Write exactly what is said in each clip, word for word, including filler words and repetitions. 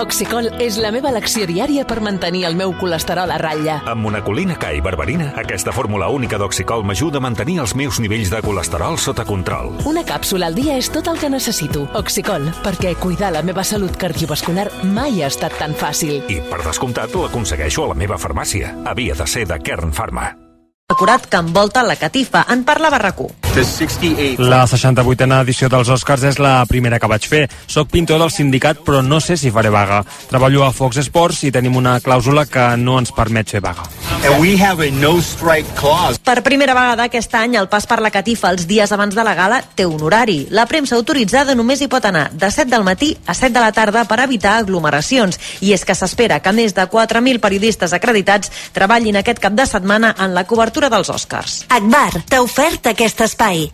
Oxicol és la meva elecció diària per mantenir el meu colesterol a ratlla. Amb monacolina K i berberina, aquesta fórmula única d'Oxicol m'ajuda a mantenir els meus nivells de colesterol sota control. Una càpsula al dia és tot el que necessito. Oxicol, perquè cuidar la meva salut cardiovascular mai ha estat tan fàcil. I, per descomptat, l'aconsegueixo a la meva farmàcia. Havia de ser de Kern Pharma. Acurat que envolta la catifa. En parla Barracú. La seixanta-vuitena edició dels Oscars és la primera que vaig fer. Soc pintor del sindicat, però no sé si faré vaga. Treballo a Fox Sports i tenim una clàusula que no ens permet fer vaga. Per primera vegada aquest any, el pas per la catifa els dies abans de la gala té un horari. La premsa autoritzada només hi pot anar de set del matí a set de la tarda per evitar aglomeracions. I és que s'espera que més de quatre mil periodistes acreditats treballin aquest cap de setmana en la cobertura dels Oscars. Akbar t'ha ofert aquest espai.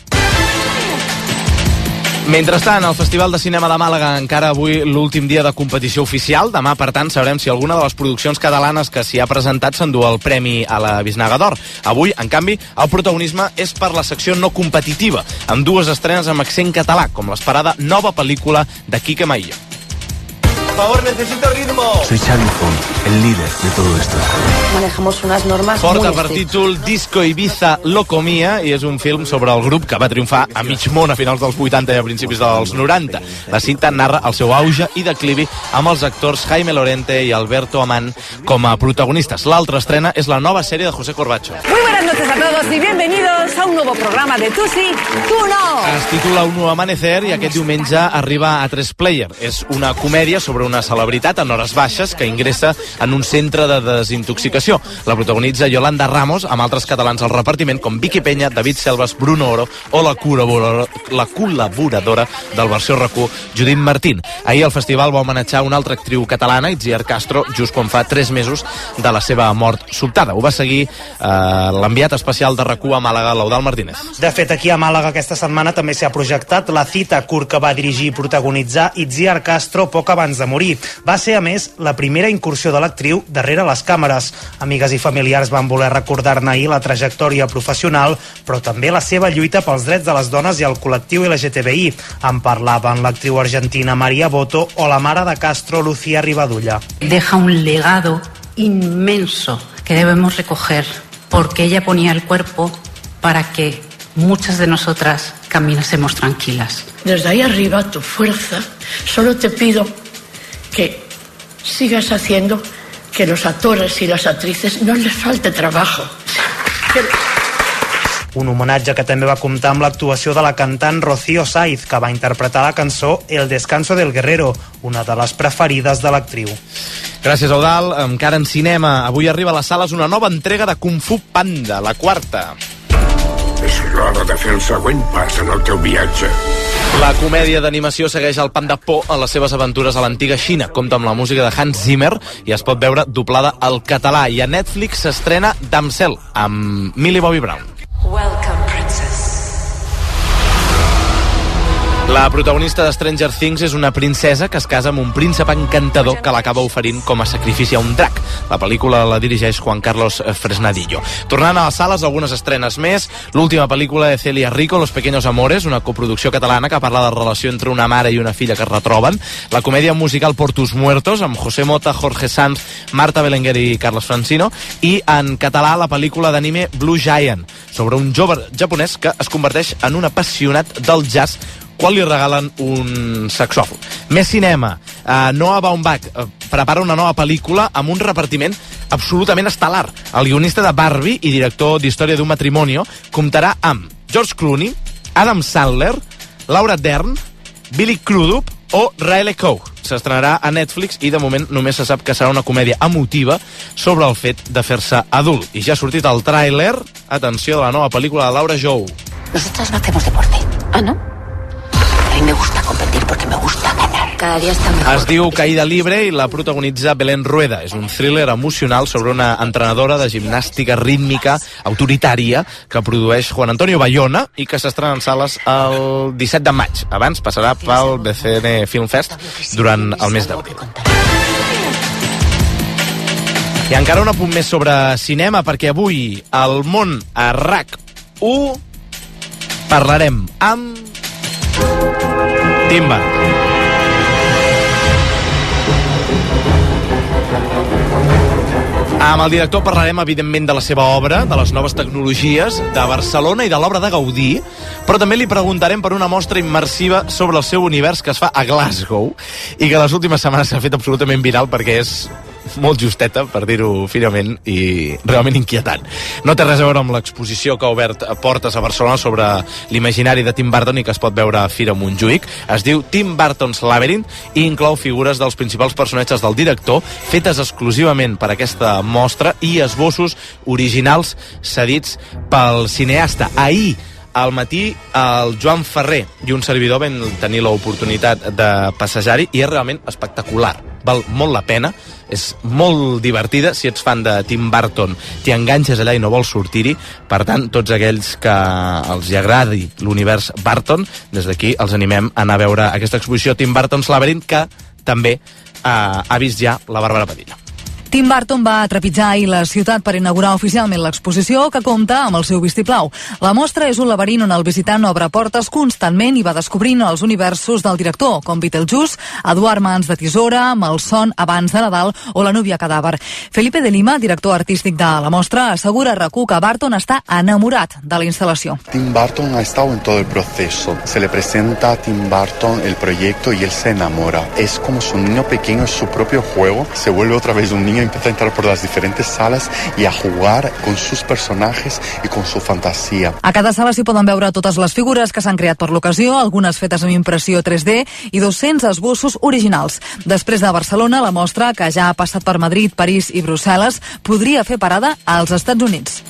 Mentrestant, el Festival de Cinema de Màlaga encara avui l'últim dia de competició oficial. Demà, per tant, sabrem si alguna de les produccions catalanes que s'hi ha presentat s'endú el premi a la Bisnaga d'Or. Avui, en canvi, el protagonisme és per la secció no competitiva, amb dues estrenes amb accent català, com l'esperada nova pel·lícula de Quique Maillo. Por favor, necesito ritmo. Soy Xavi Font, el líder de todo esto. Manejamos unas normas Porta muy per títol Disco Ibiza Locomia i és un film sobre el grup que va triomfar a mig món a finals dels vuitanta i a principis dels noranta. La cinta narra el seu auge i declivi amb els actors Jaime Lorente i Alberto Amán com a protagonistes. L'altra estrena és la nova sèrie de José Corbacho. Muy buenas noches a todos y bienvenidos a un nuevo programa de Tu sí, tu no. Es titula Un nuevo amanecer i aquest diumenge arriba a tres player. És una comèdia sobre una celebritat en hores baixes que ingressa en un centre de desintoxicació. La protagonitza Yolanda Ramos, amb altres catalans al repartiment com Vicky Peña, David Selvas, Bruno Oro o la col·laboradora, la col·laboradora del versió R Q, Judit Martín. Ahir el festival va homenatjar una altra actriu catalana, Itziar Castro, just quan fa tres mesos de la seva mort sobtada. Ho va seguir eh, l'enviat especial de R Q a Màlaga, l'Eudald Martínez. De fet, aquí a Màlaga aquesta setmana també s'ha projectat La cita, curt que va dirigir i protagonitzar Itziar Castro poc abans de morir. Va ser, a més, la primera incursió de l'actriu darrere les càmeres. Amigues i familiars van voler recordar-ne ahir la trajectòria professional, però també la seva lluita pels drets de les dones i el col·lectiu L G T B I. En parlaven l'actriu argentina María Boto o la mare de Castro, Lucía Rivadulla. Deja un legado inmenso que debemos recoger, porque ella ponía el cuerpo para que muchas de nosotras caminásemos tranquilas. Desde ahí arriba, tu fuerza, solo te pido que sigas haciendo que los actores y las actrices no les falte trabajo. Que... Un homenatge que també va comptar amb l'actuació de la cantant Rocío Saiz, que va interpretar la cançó El descanso del guerrero, una de les preferides de l'actriu. Gràcies, Eudald. Encara en cinema, avui arriba a les sales una nova entrega de Kung Fu Panda, la quarta. És l'hora de fer el següent pas en el teu viatge. La comèdia d'animació segueix el Panda Po en les seves aventures a l'antiga Xina. Compta amb la música de Hans Zimmer i es pot veure doblada al català. I a Netflix s'estrena Damsel, amb Millie Bobby Brown. Welcome, princess. La protagonista de Stranger Things és una princesa que es casa amb un príncep encantador que l'acaba oferint com a sacrifici a un drac. La pel·lícula la dirigeix Juan Carlos Fresnadillo. Tornant a les sales, algunes estrenes més. L'última pel·lícula de Celia Rico, Los pequeños amores, una coproducció catalana que parla de la relació entre una mare i una filla que es retroben. La comèdia musical Por tus muertos, amb José Mota, Jorge Sanz, Marta Belenguer i Carlos Francino. I en català la pel·lícula d'anime Blue Giant, sobre un jove japonès que es converteix en un apassionat del jazz quan li regalen un saxòfon. Més cinema. Uh, Noah Baumbach uh, prepara una nova pel·lícula amb un repartiment absolutament estel·lar. El guionista de Barbie i director d'Història d'un matrimonio comptarà amb George Clooney, Adam Sandler, Laura Dern, Billy Crudup o Riley Coe. S'estrenarà a Netflix i de moment només se sap que serà una comèdia emotiva sobre el fet de fer-se adult. I ja ha sortit el tràiler, atenció, de la nova pel·lícula de Laura Jou. Nosotras no hacemos deporte. Ah, ¿no? A mí me gusta competir porque me gusta ganar. Cada día está mejor. Es diu Caída Libre i la protagonitza Belén Rueda. És un thriller emocional sobre una entrenadora de gimnàstica rítmica autoritària que produeix Juan Antonio Bayona i que s'estrena en sales el disset de maig. Abans passarà pel B C N Film Fest durant el mes d'abril. I encara un apunt més sobre cinema, perquè avui al Món a R A C u parlarem amb Tim Burton. Amb el director parlarem, evidentment, de la seva obra, de les noves tecnologies, de Barcelona i de l'obra de Gaudí, però també li preguntarem per una mostra immersiva sobre el seu univers que es fa a Glasgow i que les últimes setmanes s'ha fet absolutament viral perquè és molt justeta, per dir-ho finament, i realment inquietant. No té res a veure amb l'exposició que ha obert portes a Barcelona sobre l'imaginari de Tim Burton i que es pot veure a Fira Montjuïc. Es diu Tim Burton's Labyrinth i inclou figures dels principals personatges del director fetes exclusivament per aquesta mostra i esbossos originals cedits pel cineasta. Ahir al matí el Joan Ferrer i un servidor van tenir l'oportunitat de passejar-hi i és realment espectacular. Val molt la pena, és molt divertida. Si ets fan de Tim Burton, t'hi enganxes allà i no vols sortir-hi. Per tant, tots aquells que els hi agradi l'univers Burton, des d'aquí els animem a anar a veure aquesta exposició Tim Burton's Labyrinth, que també eh, ha vist ja la Bàrbara Padilla. Tim Burton va trepitjar ahir la ciutat per inaugurar oficialment l'exposició, que compta amb el seu vistiplau. La mostra és un laberint on el visitant obre portes constantment i va descobrint els universos del director, com Beetlejuice, Eduard Mans de Tisora, Malson abans de Nadal o La núvia cadàver. Felipe de Lima, director artístic de la mostra, assegura a R A C U que Burton està enamorat de la instal·lació. Tim Burton ha estado en todo el proceso. Se le presenta a Tim Burton el proyecto y él se enamora. Es como su niño pequeño, es su propio juego. Se vuelve otra vez un niño, empieza a entrar por las diferentes salas y a jugar con sus personajes y con su fantasía. A cada sala s'hi poden veure totes les figures que s'han creat per l'ocasió, algunes fetes amb impressió tres D i dos-cents esbossos originals. Després de Barcelona, la mostra, que ja ha passat per Madrid, París i Brussel·les, podria fer parada als Estats Units.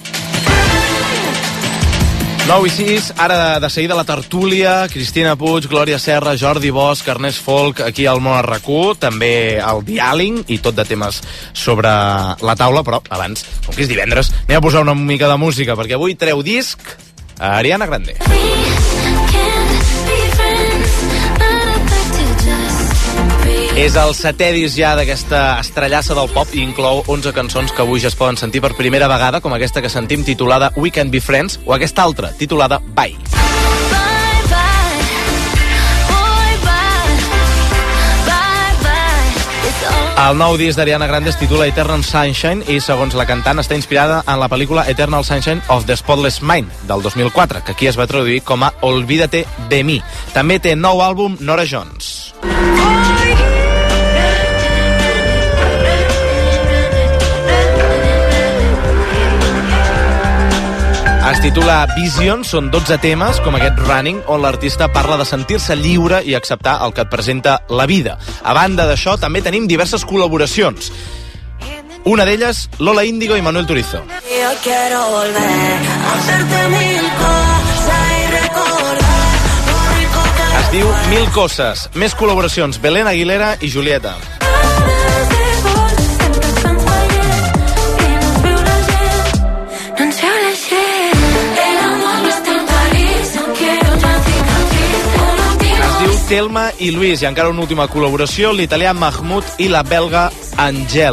nou i sis, ara de seguida la tertúlia, Cristina Puig, Glòria Serra, Jordi Bosch, Ernest Folk, aquí al Món R A C U, també el diàling i tot de temes sobre la taula, però abans, com que és divendres, anem a posar una mica de música, perquè avui treu disc a Ariana Grande. És el setè disc ja d'aquesta estrellassa del pop i inclou onze cançons que avui ja es poden sentir per primera vegada, com aquesta que sentim titulada We Can Be Friends o aquesta altra titulada Bye. El nou disc d'Ariana Grande es titula Eternal Sunshine i, segons la cantant, està inspirada en la pel·lícula Eternal Sunshine of the Spotless Mind, del dos mil quatre, que aquí es va traduir com a Olvídate de mi. També té nou àlbum Norah Jones. Es titula Vision, són dotze temes, com aquest Running, on l'artista parla de sentir-se lliure i acceptar el que et presenta la vida. A banda d'això, també tenim diverses col·laboracions. Una d'elles, Lola Índigo i Manuel Turizo. Es diu Mil Coses. Més col·laboracions, Belén Aguilera i Julieta. Telma i Luis, i encara una última col·laboració, l'italià Mahmoud i la belga Angel.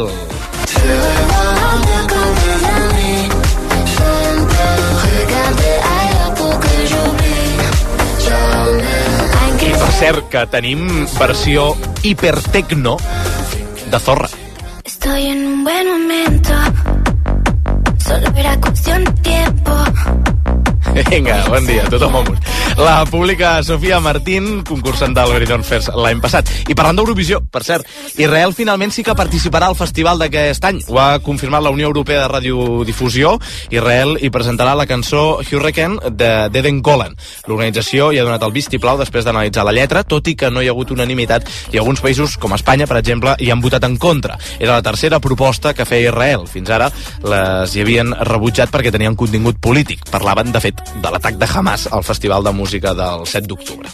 I per cert que tenim versió hipertecno de Zorra. Estoy en un buen momento, solo era cuestión de tiempo. Vinga, bon dia, tothom amunt. La publica Sofia Martín, concursant del Benidorm Fest l'any passat. I parlant d'Eurovisió, per cert, Israel finalment sí que participarà al festival d'aquest any. Ho ha confirmat la Unió Europea de Radiodifusió. Israel hi presentarà la cançó Hurricane de d'Eden Golan. L'organització hi ha donat el vistiplau després d'analitzar la lletra, tot i que no hi ha hagut unanimitat i alguns països, com Espanya, per exemple, hi han votat en contra. Era la tercera proposta que feia Israel. Fins ara les hi havien rebutjat perquè tenien contingut polític. Parlaven, de fet, de l'atac de Hamas al Festival de Música del set d'octubre.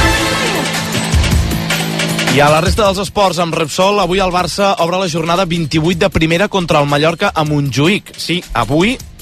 I a la resta dels esports, amb Repsol, avui el Barça obre la jornada vint-i-vuit de primera contra el Mallorca a Montjuïc. Sí, avui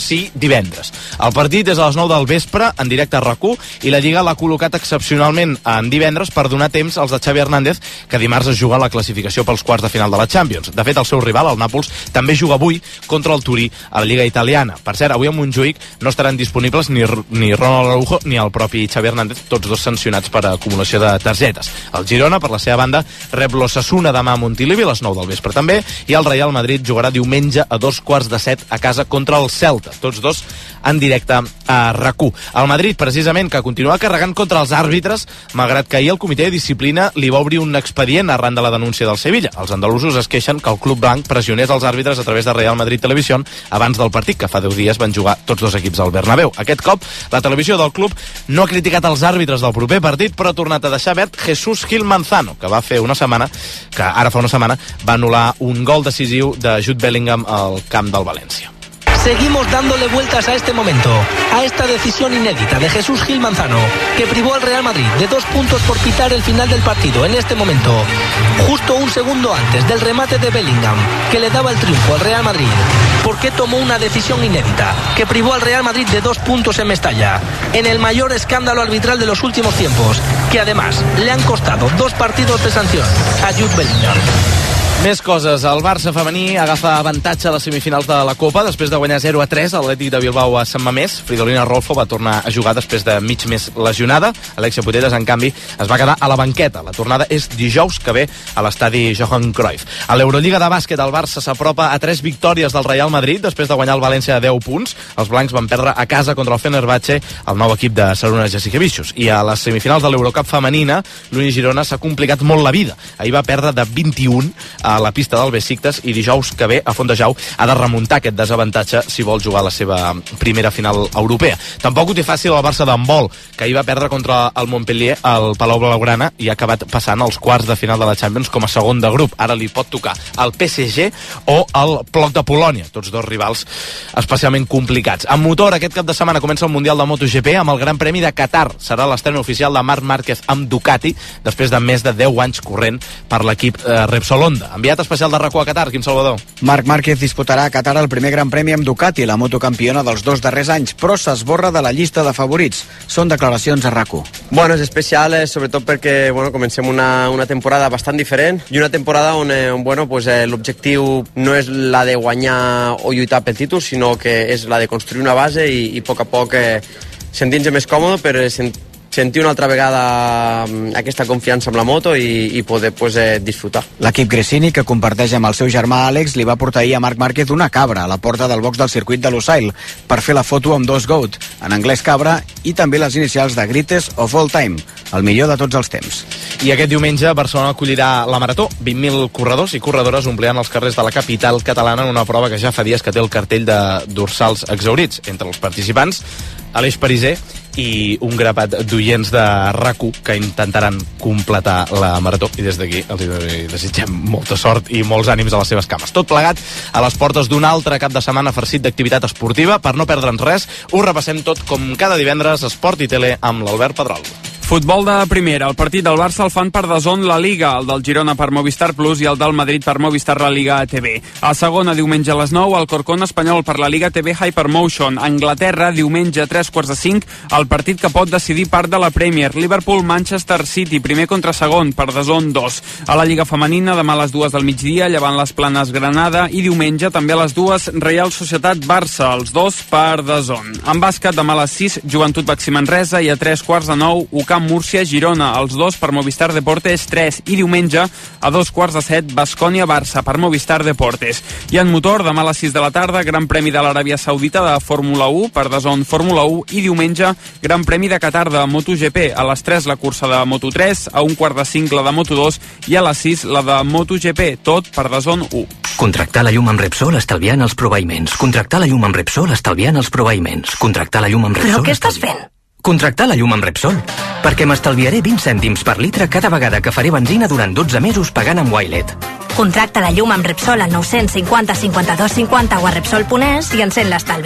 sí divendres. El partit és a les nou del vespre, en directe a RAC u, i la Lliga l'ha col·locat excepcionalment en divendres per donar temps als de Xavi Hernández, que dimarts es juga la classificació pels quarts de final de la Champions. De fet, el seu rival, el Nàpols, també juga avui contra el Turí a la Lliga italiana. Per cert, avui a Montjuïc no estaran disponibles ni, ni Ronald Araujo ni el propi Xavi Hernández, tots dos sancionats per acumulació de targetes. El Girona, per la seva banda, rep l'Osasuna demà a Montilivi a les nou del vespre també, i el Real Madrid jugarà diumenge a dos quarts de set a casa contra el Celta, tots dos en directe a RAC u. El Madrid, precisament, que continua carregant contra els àrbitres, malgrat que ahir el comitè de disciplina li va obrir un expedient arran de la denúncia del Sevilla. Els andalusos es queixen que el club blanc pressionés els àrbitres a través de Real Madrid Televisió abans del partit, que fa deu dies van jugar tots dos equips al Bernabéu. Aquest cop, la televisió del club no ha criticat els àrbitres del proper partit, però ha tornat a deixar verd Jesús Gil Manzano, que va fer una setmana, que ara fa una setmana, va anul·lar un gol decisiu de Jude Bellingham al camp del València. Seguimos dándole vueltas a este momento, a esta decisión inédita de Jesús Gil Manzano, que privó al Real Madrid de dos puntos por pitar el final del partido en este momento, justo un segundo antes del remate de Bellingham, que le daba el triunfo al Real Madrid. ¿Por qué tomó una decisión inédita, que privó al Real Madrid de dos puntos en Mestalla, en el mayor escándalo arbitral de los últimos tiempos, que además le han costado dos partidos de sanción a Jude Bellingham? Més coses. El Barça femení agafa avantatge a les semifinals de la Copa després de guanyar zero a tres a l'Atlètic de Bilbao a Sant Mamés. Fridolina Rolfo va tornar a jugar després de mig mes lesionada. Alexia Putellas, en canvi, es va quedar a la banqueta. La tornada és dijous que ve a l'estadi Johan Cruyff. A l'Eurolliga de bàsquet, el Barça s'apropa a tres victòries del Real Madrid després de guanyar el València de deu punts. Els blancs van perdre a casa contra el Fenerbahce, el nou equip de Saruna Jasikevičius. I a les semifinals de l'Eurocup femenina, l'Uni Girona s'ha complicat molt la vida. Ahir va perdre de vint-i-un a la pista del Besiktas i dijous que ve a Fontejau ha de remuntar aquest desavantatge si vol jugar la seva primera final europea. Tampoc ho té fàcil el Barça d'handbol, que ahir va perdre contra el Montpellier al Palau Blaugrana i ha acabat passant als quarts de final de la Champions com a segon de grup. Ara li pot tocar el P S G o el Ploc de Polònia, tots dos rivals especialment complicats. En motor, aquest cap de setmana comença el Mundial de MotoGP amb el Gran Premi de Qatar. Serà l'estrena oficial de Marc Márquez amb Ducati després de més de deu anys corrent per l'equip eh, Repsol Honda. Enviat especial de RAC u a Qatar, Quim Salvador. Marc Márquez disputarà a Qatar el primer Gran Premi amb Ducati, la moto campiona dels dos darrers anys, però s'esborra de la llista de favorits. Són declaracions a RAC u. Bueno, és especial, eh, sobretot perquè bueno, comencem una, una temporada bastant diferent i una temporada on, eh, on bueno, pues, eh, l'objectiu no és la de guanyar o lluitar pel títol, sinó que és la de construir una base i, i a poc a poc eh, sentir-nos més còmode per sent, sentir una altra vegada aquesta confiança amb la moto i, i poder pues, eh, disfrutar. L'equip Gresini, que comparteix amb el seu germà Àlex, li va portar ahir a Marc Márquez una cabra a la porta del box del circuit de Lusail per fer la foto amb dos GOAT, en anglès cabra, i també les inicials de Greatest of All Time, el millor de tots els temps. I aquest diumenge Barcelona acollirà la Marató. vint mil corredors i corredores ompliran els carrers de la capital catalana en una prova que ja fa dies que té el cartell de dorsals exhaurits. Entre els participants, Aleix Pariser i un grapat d'oients de RAC u que intentaran completar la Marató, i des d'aquí els desitgem molta sort i molts ànims a les seves cames. Tot plegat a les portes d'un altre cap de setmana farcit d'activitat esportiva. Per no perdre'ns res, ho repassem tot com cada divendres, Esport i Tele amb l'Albert Pedrol. Futbol de primera. El partit del Barça el fan per D A Z N La Liga, el del Girona per Movistar Plus i el del Madrid per Movistar La Liga A T V. A segona, diumenge a les nou, el Corcón espanyol per la Liga T V Hypermotion. A Anglaterra, diumenge a tres quarts de cinc, el partit que pot decidir part de la Premier. Liverpool-Manchester City, primer contra segon, per D A Z N dos. A la Lliga femenina, demà a les dues del migdia, llevant les Planes Granada, i diumenge també a les dues, Real Societat Barça, els dos per D A Z N. En bàsquet, demà a les sis, Joventut Baxi Manresa, i a tres quarts de nou, U C A M Múrcia Girona, els dos per Movistar Deportes tres, i diumenge a dos quarts de set Baskonia Barça per Movistar Deportes. I en motor, demà a les sis de la tarda, Gran Premi de l'Aràbia Saudita de Fórmula u per D A Z N Fórmula u, i diumenge Gran Premi de Qatar de MotoGP. A les tres la cursa de Moto tres, a un quart de cinc la de Moto dos i a les sis la de MotoGP, tot per D A Z N u. Contractar la llum amb Repsol estalviant els proveïments. Contractar la llum amb Repsol estalviant els proveïments. Contractar la llum amb Repsol... Però què estàs fent? Contractar la llum amb Repsol, perquè m'estalviaré vint cèntims per litre cada vegada que faré benzina durant dotze mesos pagant amb Wilet. Contracta la llum amb Repsol al nou cinquanta cinquanta-dos cinquanta o a Repsol punt es i encén l'estalvi.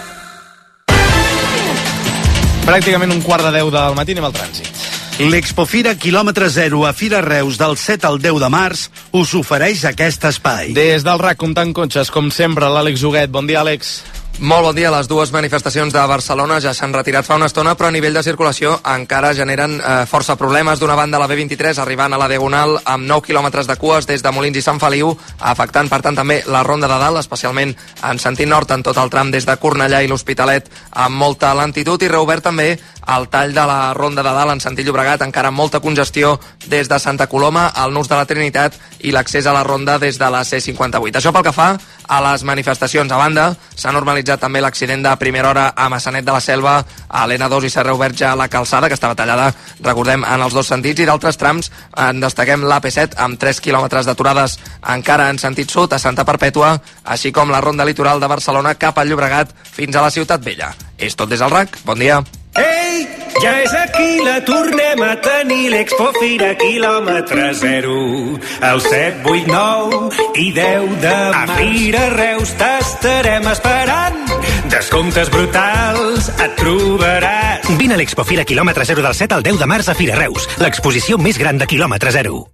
Pràcticament un quart de deu del matí, anem al trànsit. L'Expofira quilòmetre zero a Fira Reus del set al deu de març us ofereix aquest espai. Des del R A C comptant cotxes, com sempre, l'Àlex Huguet. Bon dia, Àlex. Molt bon dia. Les dues manifestacions de Barcelona ja s'han retirat fa una estona, però a nivell de circulació encara generen eh, força problemes. D'una banda, la B vint-i-tres arribant a la Diagonal amb nou quilòmetres de cues des de Molins i Sant Feliu, afectant, per tant, també la Ronda de Dalt, especialment en sentit nord, en tot el tram des de Cornellà i l'Hospitalet amb molta lentitud, i reobert també el tall de la Ronda de Dalt en sentit Llobregat, encara amb molta congestió des de Santa Coloma, al Nus de la Trinitat i l'accés a la Ronda des de la C cinquanta-vuit. Això pel que fa a les manifestacions. A banda, s'ha normalitzat també l'accident de primera hora a Massanet de la Selva, a l'N dos, i s'ha reobert ja la calçada, que estava tallada, recordem, en els dos sentits, i d'altres trams en destaquem l'A P set amb tres quilòmetres d'aturades encara en sentit sud a Santa Perpètua, així com la Ronda Litoral de Barcelona cap al Llobregat fins a la Ciutat Vella. És tot des del R A C. Bon dia. Ei, ja és aquí, la tornem a tenir, l'Expo Fira quilòmetre zero, el set, vuit, nou i deu de març. A Fira Reus t'estarem esperant, descomptes brutals et trobaràs. Vine a l'Expo Fira quilòmetre zero del set al deu de març a Fira Reus, l'exposició més gran de quilòmetre zero.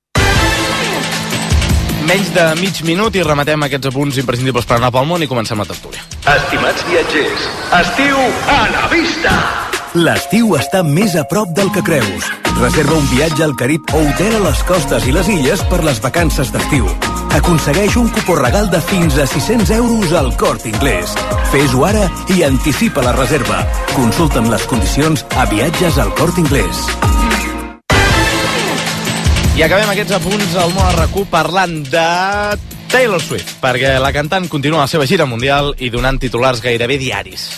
Menys de mig minut i rematem aquests apunts imprescindibles per anar pel món i comencem la tertúlia. Estimats viatgers, estiu a la vista! L'estiu està més a prop del que creus. Reserva un viatge al Carib o hotel a les costes i les illes per les vacances d'estiu. Aconsegueix un cupó regal de fins a sis-cents euros al Corte Inglés. Fes-ho ara i anticipa la reserva. Consulta'm les condicions a Viatges al Corte Inglés. I acabem aquests apunts al món R Q parlant de Taylor Swift, perquè la cantant continua la seva gira mundial i donant titulars gairebé diaris.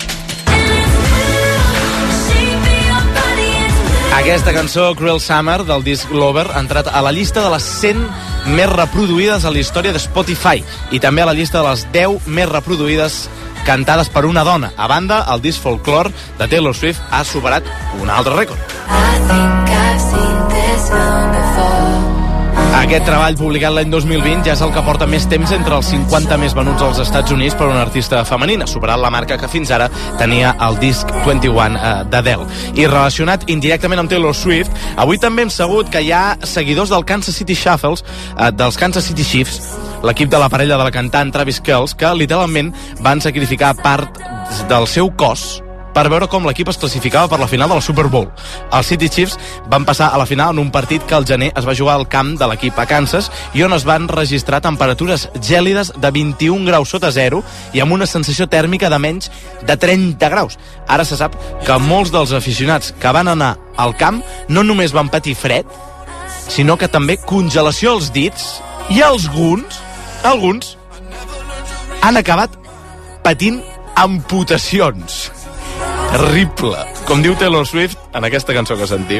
Aquesta cançó, Cruel Summer, del disc Lover, ha entrat a la llista de les cent més reproduïdes a la història de Spotify i també a la llista de les deu més reproduïdes cantades per una dona. A banda, el disc Folklore de Taylor Swift ha superat un altre rècord. Aquest treball, publicat l'any dos mil vint, ja és el que porta més temps entre els cinquanta més venuts als Estats Units per una artista femenina, superant la marca que fins ara tenia el disc vint i u eh, d'Adele. I relacionat indirectament amb Taylor Swift, avui també hem sabut que hi ha seguidors del Kansas City Shuffles, eh, dels Kansas City Chiefs, l'equip de la parella de la cantant Travis Kelce, que literalment van sacrificar part del seu cos per veure com l'equip es classificava per la final de la Super Bowl. Els City Chiefs van passar a la final en un partit que al gener es va jugar al camp de l'equip a Kansas i on es van registrar temperatures gèlides de vint-i-un graus sota zero i amb una sensació tèrmica de menys de trenta graus. Ara se sap que molts dels aficionats que van anar al camp no només van patir fred, sinó que també congelació als dits i alguns, alguns, han acabat patint amputacions. Terrible. Com diu Taylor Swift en aquesta cançó que sentim.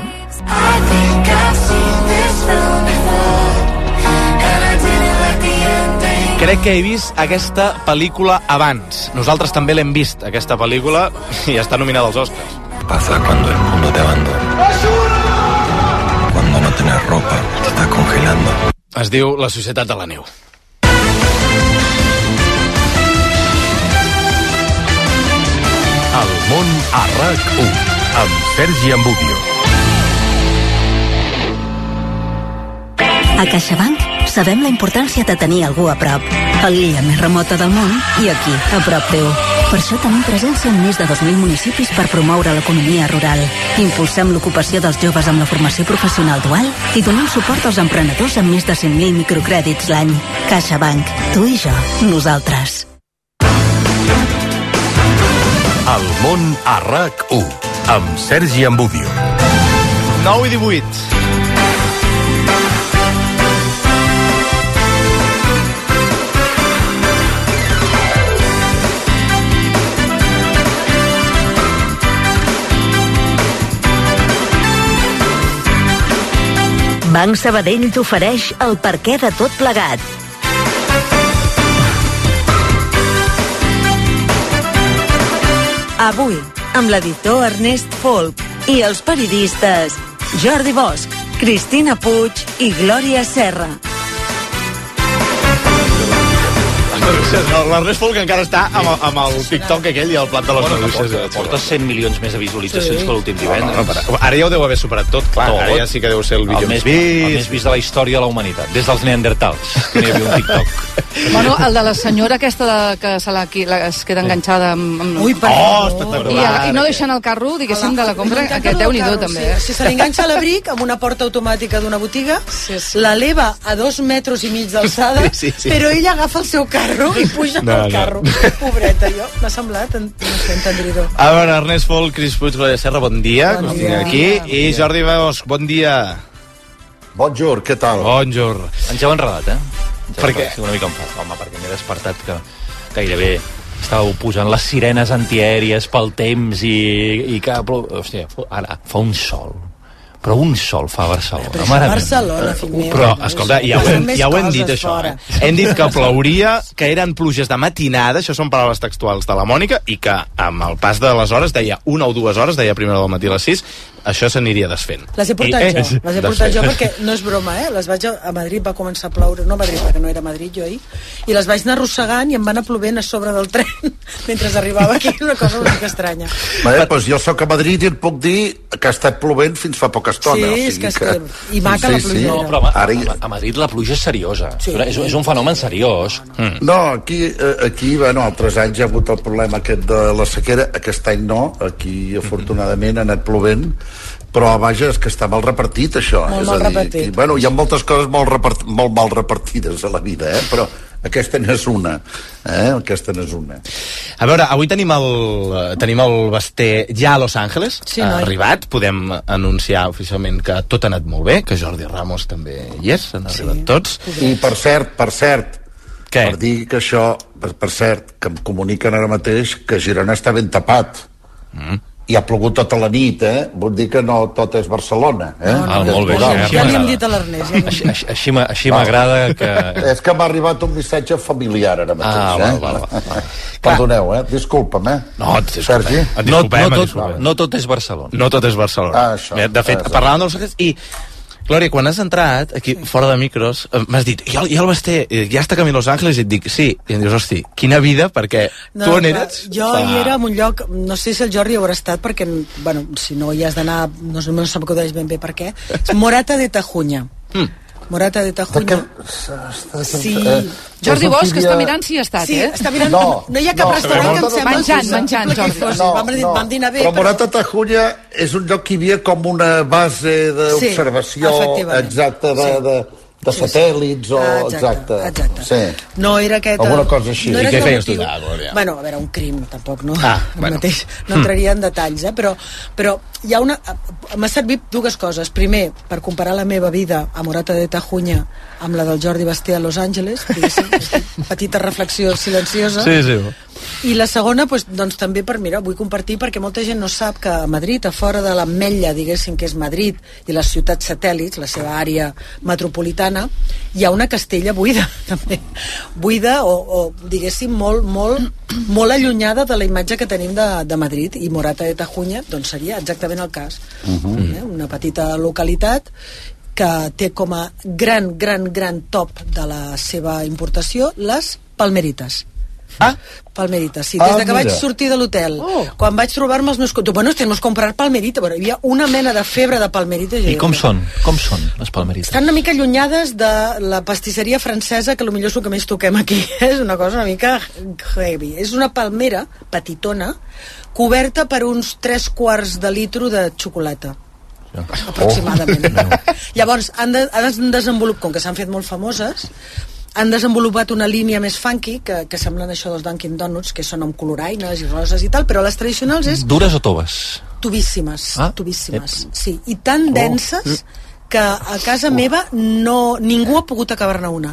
Crec que he vist aquesta pel·lícula abans. Nosaltres també l'hem vist, aquesta pel·lícula, i està nominada als Oscars. Pasa cuando el mundo te abandona. Cuando no tienes ropa, te está congelando. Es diu La Societat de la Neu. El món a R A C u, amb Sergi Ambudio. A CaixaBank sabem la importància de tenir algú a prop. A l'illa més remota del món i aquí, a prop teu. Per això tenim presència en més de dos mil municipis per promoure l'economia rural. Impulsem l'ocupació dels joves amb la formació professional dual i donem suport als emprenedors amb més de cent mil microcrèdits l'any. CaixaBank. Tu i jo. Nosaltres. El món a R A C u, amb Sergi Ambudio. nou i divuit. Banc Sabadell t'ofereix el perquè de tot plegat. Avui, amb l'editor Ernest Folch i els periodistes Jordi Bosch, Cristina Puig i Glòria Serra. L'Ernest Folk encara està amb, amb el TikTok aquell i el plat de les bueno, maduixes. Porta, porta cent milions més de visualitzacions sí. que l'últim divendres. No, no, ara ja ho deu haver superat tot, clar. Tot. Ara ja sí que deu ser el vídeo el més vist. El més vist de la història de la humanitat, des dels neandertals, que n'hi havia un TikTok. Bueno, el de la senyora aquesta de, que se la, la, es queda enganxada amb... amb... Ui, per oh, espectacular. I, I no deixen el carro, diguéssim, de la compra, aquest Déu-n'hi-do, també. Sí, si se li enganxa a l'abric amb una porta automàtica d'una botiga, sí, sí. l'eleva a dos metres i mig d'alçada, sí, sí, sí. però ella agafa el seu carro i puja no, al carro. No. Pobreta, jo, m'ha semblat, no sé, entendridor. A veure, Ernest Folk, Cris Puig, Glòria Serra, bon dia, bon que dia. Aquí, bon dia. I Jordi Bosch, bon dia. Bonjour, què tal? Bonjour. Ens heu enredat, eh? Per què? Una mica enfat, home, perquè m'he despertat que gairebé estàveu posant les sirenes antiaèries pel temps i, i que... Hòstia, ara fa un sol. Però un sol fa a Barcelona. Però a Barcelona, fill meu. Però, escolta, ja ho hem, ja ho hem dit, això. Eh? Hem dit que plouria, que eren pluges de matinada, això són paraules textuals de la Mònica, i que amb el pas de les hores, deia una o dues hores, deia primera del matí a les sis, això s'aniria desfent. Les he portat I, jo, eh, les he portat jo perquè no és broma, eh? Les vaig a, a Madrid, va començar a ploure, no a Madrid perquè no era a Madrid jo ahir, i les vaig anar arrossegant i em va anar plovent a sobre del tren mentre arribava aquí, una cosa una mica estranya. Bé, doncs jo soc a Madrid i et puc dir que ha estat plovent fins fa poca estona. Sí, o sigui és que, que... I maca sí, la pluja. Sí. No, però a, a, a Madrid la pluja és seriosa. Sí. És, és un fenomen seriós. Mm. No, aquí, aquí, bueno, altres anys hi ha hagut el problema aquest de la sequera, aquest any no, aquí afortunadament ha anat plovent, però vaja, és que està mal repartit això. Molt és mal a dir, repartit. I, bueno, hi ha moltes coses molt, repart, molt mal repartides a la vida, eh? Però aquesta n'és una, eh? Aquesta n'és una. A veure, avui tenim el, tenim el Basté ja a Los Angeles, sí, ha arribat, podem anunciar oficialment que tot ha anat molt bé, que Jordi Ramos també hi és, han arribat sí. tots. I per cert, per cert, Què? per dir que això, per, per cert, que em comuniquen ara mateix que Girona està ben tapat. Mm. I ha plogut tota la nit, eh? Vull dir que no tot és Barcelona, eh? No, no, ah, molt bé. Ja, ja li hem dit a l'Ernest. Ja així així, així m'agrada que... És que m'ha arribat un missatge familiar ara mateix, ah, eh? Val, val, val. Perdoneu, eh? Disculpa'm, eh? No, Sergi? No, no, tot, no tot és Barcelona. No tot és Barcelona. Ah, això. De fet, parlàvem dels secrets i... Glòria, quan has entrat, aquí, fora de micros, m'has dit, i el, i el Basté, ja està camí a Los Angeles, i et dic, sí, i em dius, hosti, quina vida, perquè no, tu on eres? Jo hi era en un lloc, no sé si el Jordi hi haurà estat, perquè, bueno, si no hi has d'anar, no, no sap que ho deies ben bé per què, és Morata de Tajuña. Mm. Morata de Tajuña. Sí. Jordi Bosch, que està mirant si hi ha estat, sí, eh? Està mirant, no, no hi ha cap no, restaurant que em sembla... Menjant, menjant, Jordi. No, vam, no. vam dinar bé. Però Morata de Tajuña és un lloc que hi havia com una base d'observació sí, exacta de... Sí. de de satèl·lits o... Ah, exacte, exacte. Sí. No era aquest... Alguna cosa així. No I què feies tu allà, Glòria? Bueno, a veure, un crim, tampoc, no? Ah, bueno. Mateix, no entraria en detalls, eh? Però, però hi ha una... M'ha servit dues coses. Primer, per comparar la meva vida a Morata de Tajuña amb la del Jordi Basté a Los Angeles, petita reflexió silenciosa. Sí, sí. I la segona, doncs, doncs també per, mira, vull compartir perquè molta gent no sap que a Madrid, a fora de l'ametlla, diguéssim, que és Madrid i les ciutats satèl·lits, la seva àrea metropolitana, hi ha una Castella buida, també. Buida o, o diguéssim, molt, molt, molt allunyada de la imatge que tenim de, de Madrid, i Morata de Tajuña, doncs seria exactament el cas. Uh-huh. eh? Una petita localitat que té com a gran, gran, gran top de la seva importació les palmerites. Ah? Palmeritas, sí. Des ah, de que vaig sortir de l'hotel, oh. quan vaig trobar-me els meus... Bueno, tenemos que comprar palmerita, però hi havia una mena de febre de palmerites. I com són? Com són les palmerites? Estan una mica allunyades de la pastisseria francesa, que potser és el que més toquem aquí. És una cosa una mica heavy. És una palmera petitona, coberta per uns tres quarts de litro de xocolata. Aproximadament. Oh. Llavors, han, de, han desenvolupat, com que s'han fet molt famoses, han desenvolupat una línia més funky, que, que semblen això dels Dunkin' Donuts, que són amb coloraines i roses i tal, però les tradicionals és... Dures o toves? Tubíssimes, ah? tubíssimes, Ep. sí. I tan oh. denses que a casa meva no, ningú ha pogut acabar-ne una.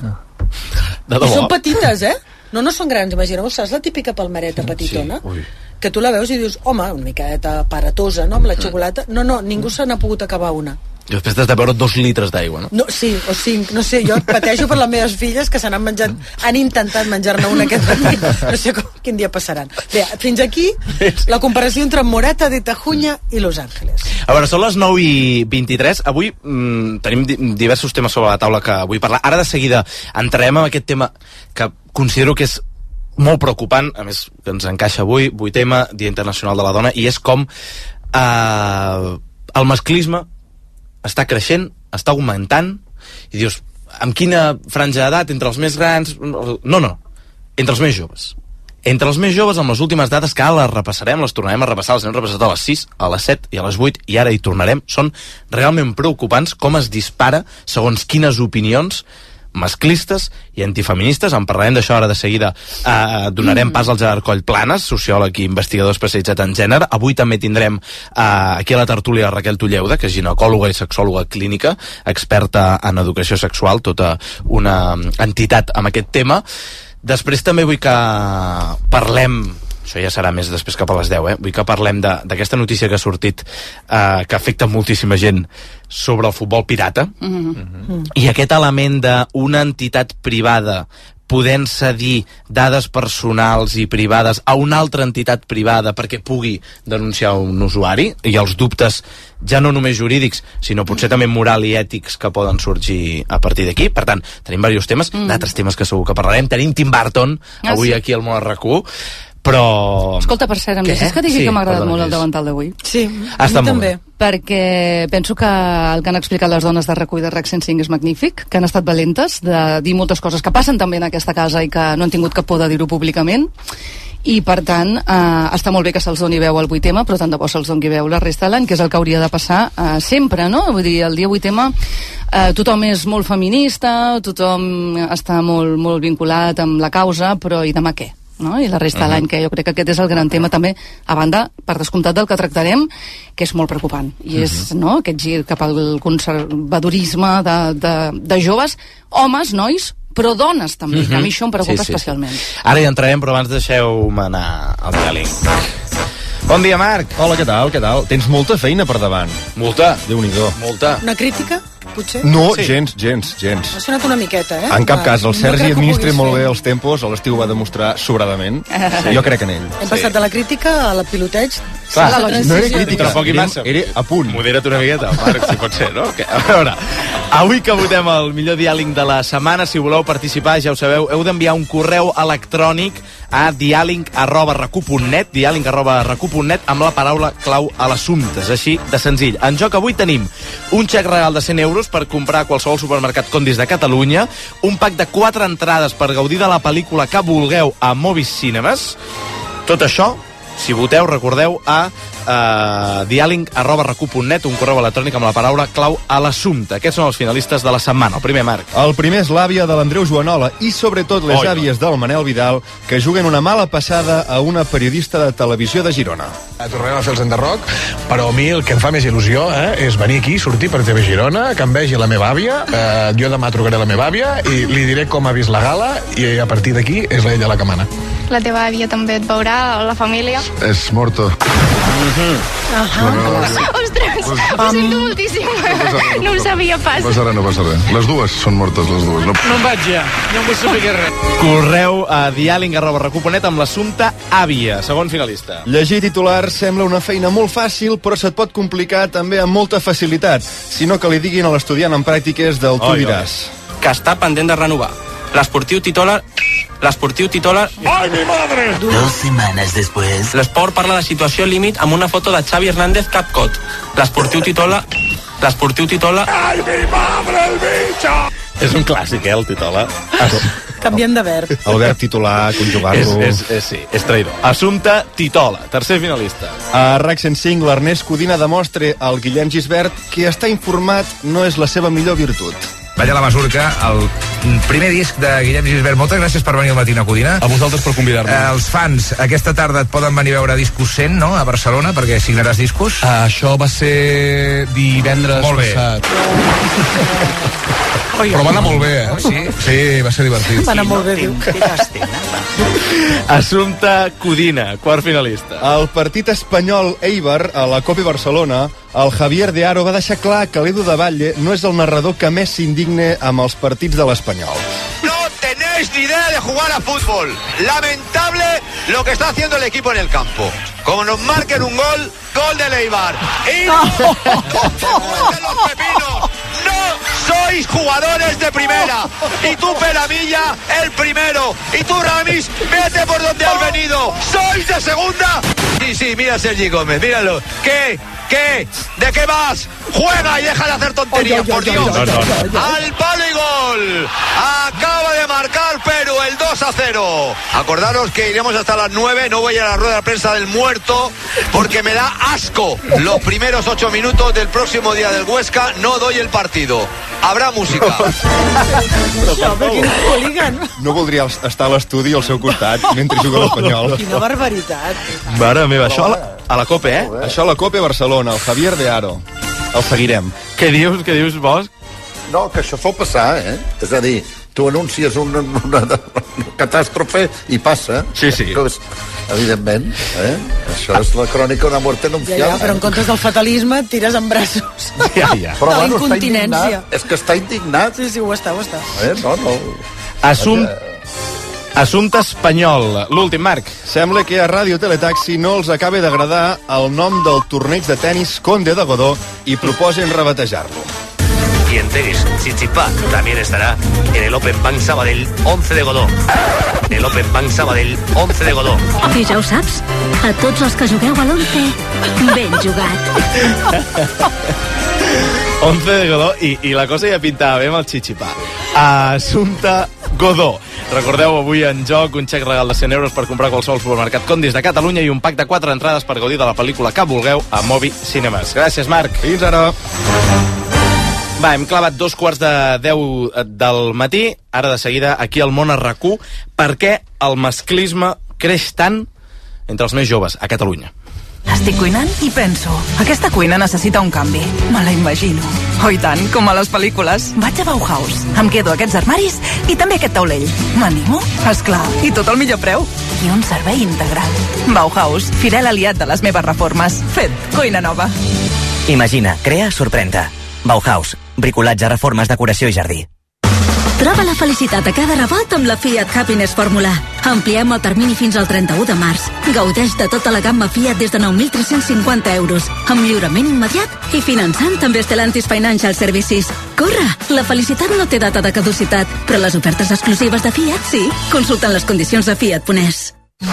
De I són petites, eh? No, no són grans, imagineu, saps la típica palmereta petitona? Sí. Que tu la veus i dius, home, una miqueta aparatosa, no?, amb la xocolata. No, no, ningú se n'ha pogut acabar una. I després t'has de beure dos litres d'aigua, no? No, sí, o cinc, no sé, jo pateixo per les meves filles que se n'han menjat, han intentat menjar-ne una aquest matí, no sé com, quin dia passaran. Bé, fins aquí la comparació entre Morata de Tajuña i Los Angeles. A veure, són les nou i vint-i-tres, avui mmm, tenim diversos temes sobre la taula que vull parlar. Ara de seguida entrarem en aquest tema que considero que és molt preocupant, a més que ens encaixa avui, vuitena Dia Internacional de la Dona, i és com eh, el masclisme està creixent, està augmentant, i dius, amb quina franja d'edat, entre els més grans... No, no, entre els més joves. Entre els més joves, amb les últimes dades, que ara les repassarem, les tornarem a repassar, les hem repassat a les sis, a les set i a les vuit, i ara hi tornarem, són realment preocupants com es dispara segons quines opinions masclistes i antifeministes. En parlarem d'això ara de seguida. Eh, donarem pas al Gerard Coll Planes, sociòleg i investigador especialitzat en gènere. Avui també tindrem eh, aquí a la tertúlia Raquel Tulleuda, que és ginecòloga i sexòloga clínica, experta en educació sexual, tota una entitat amb aquest tema. Després també vull que parlem, això ja serà més després cap a les deu, eh? Vull que parlem d'aquesta notícia que ha sortit, eh, que afecta moltíssima gent, sobre el futbol pirata, mm-hmm. i aquest element d'una entitat privada podent cedir dades personals i privades a una altra entitat privada perquè pugui denunciar un usuari, i els dubtes ja no només jurídics, sinó potser també moral i ètics que poden sorgir a partir d'aquí. Per tant, tenim diversos temes, mm. d'altres temes que segur que parlarem. Tenim Tim Burton ah, avui sí. aquí al Món R Q, però... Escolta, per cert, em deixes que digui sí, que m'ha agradat molt el davantal d'avui? Sí, a mi també. Perquè penso que el que han explicat les dones de R Q i de R E C cent cinc és magnífic, que han estat valentes de dir moltes coses que passen també en aquesta casa i que no han tingut cap por de dir-ho públicament, i per tant eh, està molt bé que se'ls doni veu al vuitema, però tant de bo se'ls doni veu la resta de l'any, que és el que hauria de passar eh, sempre, no? Vull dir, el dia vuitema eh, tothom és molt feminista, tothom està molt, molt vinculat amb la causa, però i demà què? No? I la resta uh-huh. de l'any, que jo crec que aquest és el gran tema també, a banda, per descomptat del que tractarem, que és molt preocupant, i és uh-huh. no, aquest gir cap al conservadorisme de, de, de joves, homes, nois, però dones també, uh-huh. que a mi això em preocupa sí, sí, especialment. Sí. Ara hi entrarem, però abans deixeu-me anar al diàleg. Bon dia, Marc. Hola, què tal, què tal? Tens molta feina per davant. Molta. Déu-n'hi-do. Molta. Una crítica, potser? No, sí. gens, gens, gens. M'ha sonat una miqueta, eh? En cap Va. cas, el Sergi no administra molt fer. bé els tempos, a l'estiu va demostrar sobradament. Sí. Jo crec en ell. Hem passat sí. de la crítica a la piloteig. Clar, no era crítica, tampoc hi massa. Era a punt. Modera't una miqueta, Marc, si pot ser, no? Que, a veure, avui que votem el millor diàleg de la setmana, si voleu participar, ja ho sabeu, heu d'enviar un correu electrònic a diàleg arroba recu punt net, diàleg arroba recu punt net, amb la paraula clau a l'assumpte. És així de senzill. En joc avui tenim un xec regal de cent euros per comprar a qualsevol supermercat Condis de Catalunya, un pack de quatre entrades per gaudir de la pel·lícula que vulgueu a Movis Cinemes. Tot això, si voteu, recordeu a uh, diàleg arroba recu punt net, un correu electrònic amb la paraula clau a l'assumpte. Aquests són els finalistes de la setmana. El primer, Marc. El primer és l'àvia de l'Andreu Joanola i sobretot les Oi, àvies del Manel Vidal, que juguen una mala passada a una periodista de televisió de Girona. Tornarem a fer els enderroc, però a mi el que em fa més il·lusió eh, és venir aquí, sortir per T V Girona, que em vegi la meva àvia, eh, jo demà trucaré a la meva àvia i li diré com ha vist la gala, i a partir d'aquí és ella la que mana. La teva àvia també et veurà, la família. És morto. Ahà. Ostres, ho sento moltíssim. No ho sabia pas. No passa res, no passa res. Les dues són mortes, les dues. No, no em vaig ja, no em vull saber res. Correu a diàleg arroba recu punt net amb l'assumpte àvia. Segon finalista. Llegir titulars sembla una feina molt fàcil, però se't pot complicar també amb molta facilitat, sinó que li diguin a l'estudiant en pràctiques del tu diràs. Que està pendent de renovar. L'esportiu titular... L'esportiu titular... Ai, mi madre! Dos setmanes després... L'esport parla de situació límit amb una foto de Xavi Hernández Capcot. L'esportiu titular... L'esportiu titular... Ai, mi madre, el bicho! És un clàssic, eh, el titular. Canviem de verb. El verb titular, conjugar-lo... És, és, és, sí, és traïdor. Assumpte titola, tercer finalista. A R E C cent cinc, l'Ernest Codina demostra al Guillem Gisbert que estar informat no és la seva millor virtut. Balla la Masurca, el primer disc de Guillem Gisbert. Moltes gràcies per venir al Matí a Codina. A vosaltres per convidar-me. Eh, els fans, aquesta tarda et poden venir a veure Discos cent, no?, a Barcelona, perquè signaràs discos. Uh, això va ser divendres molt bé. Passat. Però va anar molt bé, eh? Sí, sí, va ser divertit. Va anar molt bé, diu. Assumpte Codina, quart finalista. El partit espanyol Eibar, a la Copa Barcelona, el Javier de Aro va deixar clar que l'Edu de Valle no és el narrador que més s'indigne amb els partits de l'Espanyol. No tenéis ni idea de jugar a fútbol. Lamentable lo que está haciendo el equipo en el campo. Como nos marquen un gol, gol del Eibar. Y no, no, no soy seis jugadores de primera. Y tú, Peramilla, el primero. Y tú, Ramis, vete por donde has venido. ¿Sois de segunda? Sí, sí, mira a Sergi Gómez, míralo. ¿Qué? ¿Qué? ¿De qué vas? Juega y deja de hacer tonterías, oye, oye, por Dios. No, no, no. Al palo y gol. Acaba de marcar Perú el dos a cero. Acordaros que iremos hasta las nueve. No voy a la rueda de prensa del muerto porque me da asco. Los primeros ocho minutos del próximo día del Huesca no doy el partido. Habrá música. No voldria estar a l'estudi al seu costat mentre juga l'Espanyol. Quina barbaritat. Mare meva, això a la, a la Cope, eh? Això a la Cope Barcelona, el Javier de Aro. El seguirem. Què dius, què dius, Bosch? No, que això sol passar, eh? És a dir, tu anuncies una, una, una catàstrofe i passa. Sí, sí. Pues, evidentment, eh? Això és la crònica d'una muerte anunciada. Ja, ja, però en comptes del fatalisme tires en braços. Ja, ja. Però, de la bueno, incontinència. És que està indignat. Sí, sí, ho està, ho està. Eh? No, no. Assum... Assumpte espanyol. L'últim, Marc. Sembla que a Ràdio Teletaxi no els acabi d'agradar el nom del torneig de tennis Conde de Godó i proposen rebatejar-lo. Y en tenis, Tsitsipas también estará en el Open Bank Sabadell once de Godó. El Open Bank Sabadell once de Godó. I ja ho saps, a tots els que jugueu a l'once, ben jugat. once de Godó, i, i la cosa ja pintava bé amb el Tsitsipas. Assumpte Godó. Recordeu, avui en joc un xec regal de cent euros per comprar qualsevol supermercat Condis de Catalunya i un pack de quatre entrades per gaudir de la pel·lícula que vulgueu a Movi Cinemes. Gràcies, Marc. Fins ara. Va, hem clavat dos quarts de deu del matí, ara de seguida aquí al Món a R A C U, per què el masclisme creix tant entre els més joves a Catalunya. Estic cuinant i penso, aquesta cuina necessita un canvi. Me la imagino. Oh, i tant, com a les pel·lícules. Vaig a Bauhaus, em quedo aquests armaris i també aquest taulell. M'animo? Esclar, i tot al millor preu. I un servei integral. Bauhaus, fidel aliat de les meves reformes. Fet, cuina nova. Imagina, crea, sorprèn-te. Bauhaus, bricolatge, reformes, decoració i jardí. Troba la felicitat a cada rebot amb la Fiat Happiness Fórmula. Ampliem el termini fins al trenta-u de març. Gaudeix de tota la gamma Fiat des de nou mil tres-cents cinquanta euros, amb lliurament immediat i finançant també Stellantis Financial Services. Corre! La felicitat no té data de caducitat, però les ofertes exclusives de Fiat sí. Consulten les condicions a Fiat punt es.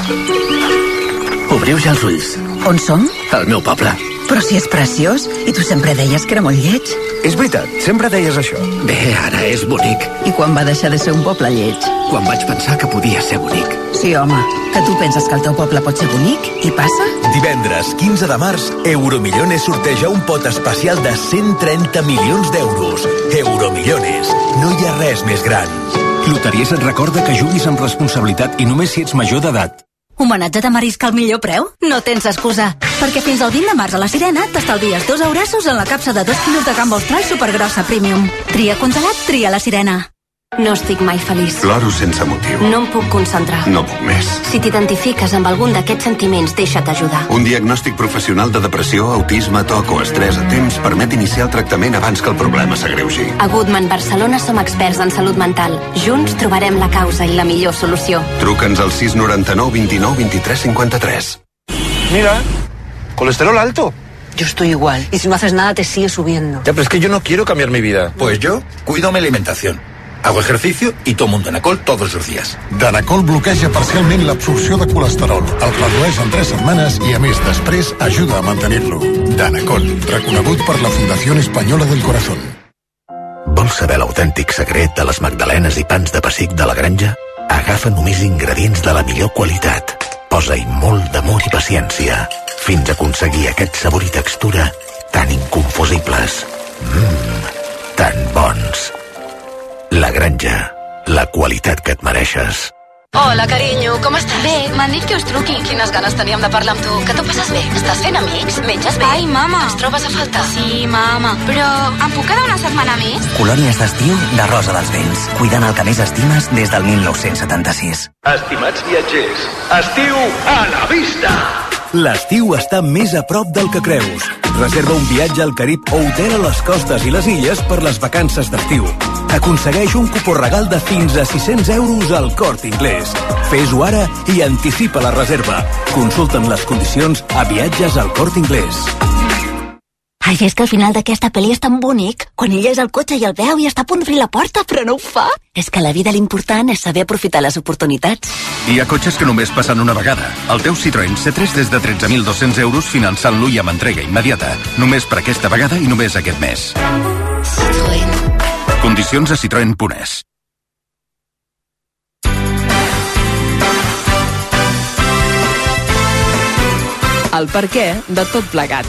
Obriu ja els ulls. On som? Al meu poble. Però si és preciós, i tu sempre deies que era molt lleig. És veritat, sempre deies això. Bé, ara és bonic. I quan va deixar de ser un poble lleig? Quan vaig pensar que podia ser bonic. Sí, home, que tu penses que el teu poble pot ser bonic, i passa? Divendres, quinze de març, Euromillones sorteja un pot especial de cent trenta milions d'euros. Euromillones, no hi ha res més gran. Loteries et recorda que juguis amb responsabilitat i només si ets major d'edat. Homenatge de marisc al millor preu? No tens excusa, perquè fins al vint de març a la Sirena t'estalvies dos eurassos en la capsa de dos quilos de gamba austral supergrossa premium. Tria congelat, tria la Sirena. No estic mai feliç. Ploro sense motiu. No em puc concentrar. No puc més. Si t'identifiques amb algun d'aquests sentiments, deixa't ajudar. Un diagnòstic professional de depressió, autisme, toc o estrès a temps permet iniciar el tractament abans que el problema s'agreugi. A Goodman Barcelona som experts en salut mental. Junts trobarem la causa i la millor solució. Truca'ns al sis noranta-nou vint-i-nou vint-i-tres cinquanta-tres. Mira, colesterol alto. Yo estoy igual. Y si no haces nada te sigue subiendo. Ya, pero es que yo no quiero cambiar mi vida. Pues yo cuido mi alimentación. Hago ejercicio y tomo un Danacol todos los días. Danacol bloqueja parcialment l'absorció de colesterol, el redueix en tres setmanes i, a més, després ajuda a mantenir-lo. Danacol, reconegut per la Fundació Espanyola del Corazón. Vols saber l'autèntic secret de les magdalenes i pans de pessic de la granja? Agafa només ingredients de la millor qualitat. Posa-hi molt d'amor i paciència, fins a aconseguir aquest sabor i textura tan inconfusibles. Mmm, tan bons. La granja, la qualitat que et mereixes. Hola, carinyo, com estàs? Bé, m'han dit que us truqui. Quines ganes teníem de parlar amb tu. Que t'ho passes bé? Estàs fent amics? Menges bé? Ai, mama. Ens trobes a faltar? Sí, mama. Però em puc quedar una setmana més? Colònies d'estiu de Rosa dels Vents. Cuidant el que més estimes des del mil nou-cents setanta-sis. Estimats viatgers, estiu a la vista! L'estiu està més a prop del que creus. Reserva un viatge al Carib o hotel a les costes i les illes per les vacances d'estiu. Aconsegueix un cupó regal de fins a sis-cents euros al Corte Inglés. Fes-ho ara i anticipa la reserva. Consulta'm les condicions a Viatges al Corte Inglés. Ai, és que al final d'aquesta pel·li és tan bonic. Quan ella és al cotxe i el veu i està a punt d'obrir la porta, però no ho fa. És que a la vida l'important és saber aprofitar les oportunitats. Hi ha cotxes que només passen una vegada. El teu Citroën C tres des de tretze mil dos-cents euros finançant-lo i amb entrega immediata. Només per aquesta vegada i només aquest mes. Citroën. Condicions a citroen punt es. El perquè de tot plegat.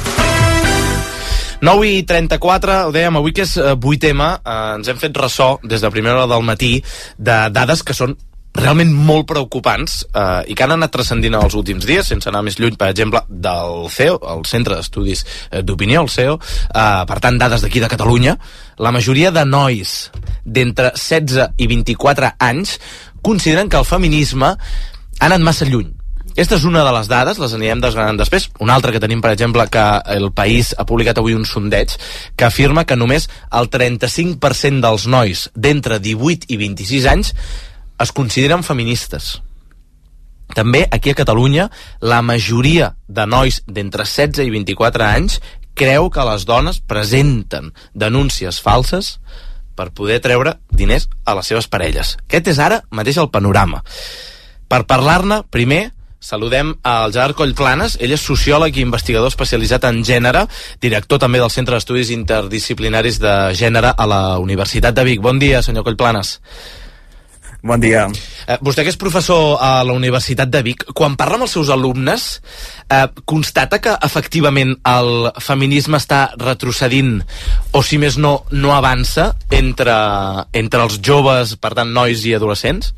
nou i trenta-quatre, ho dèiem avui que és avui tema, eh, ens hem fet ressò des de primera hora del matí de dades que són realment molt preocupants eh, i que han anat transcendint els últims dies, sense anar més lluny, per exemple, del C E O, el Centre d'Estudis d'Opinió, el C E O, eh, per tant, dades d'aquí de Catalunya. La majoria de nois d'entre setze i vint-i-quatre anys consideren que el feminisme ha anat massa lluny. Aquesta és una de les dades, les anirem desgranant després. Una altra que tenim, per exemple, que El País ha publicat avui un sondeig que afirma que només el trenta-cinc per cent dels nois d'entre divuit i vint-i-sis anys es consideren feministes. També aquí a Catalunya la majoria de nois d'entre setze i vint-i-quatre anys creu que les dones presenten denúncies falses per poder treure diners a les seves parelles. Aquest és ara mateix el panorama. Per parlar-ne, primer saludem al Gerard Collplanes. Ell és sociòleg i investigador especialitzat en gènere, director també del Centre d'Estudis Interdisciplinaris de Gènere a la Universitat de Vic. Bon dia, senyor Collplanes. Bon dia. Eh, vostè, que és professor a la Universitat de Vic, quan parla amb els seus alumnes, eh, constata que efectivament el feminisme està retrocedint, o si més no, no avança entre, entre els joves, per tant, nois i adolescents?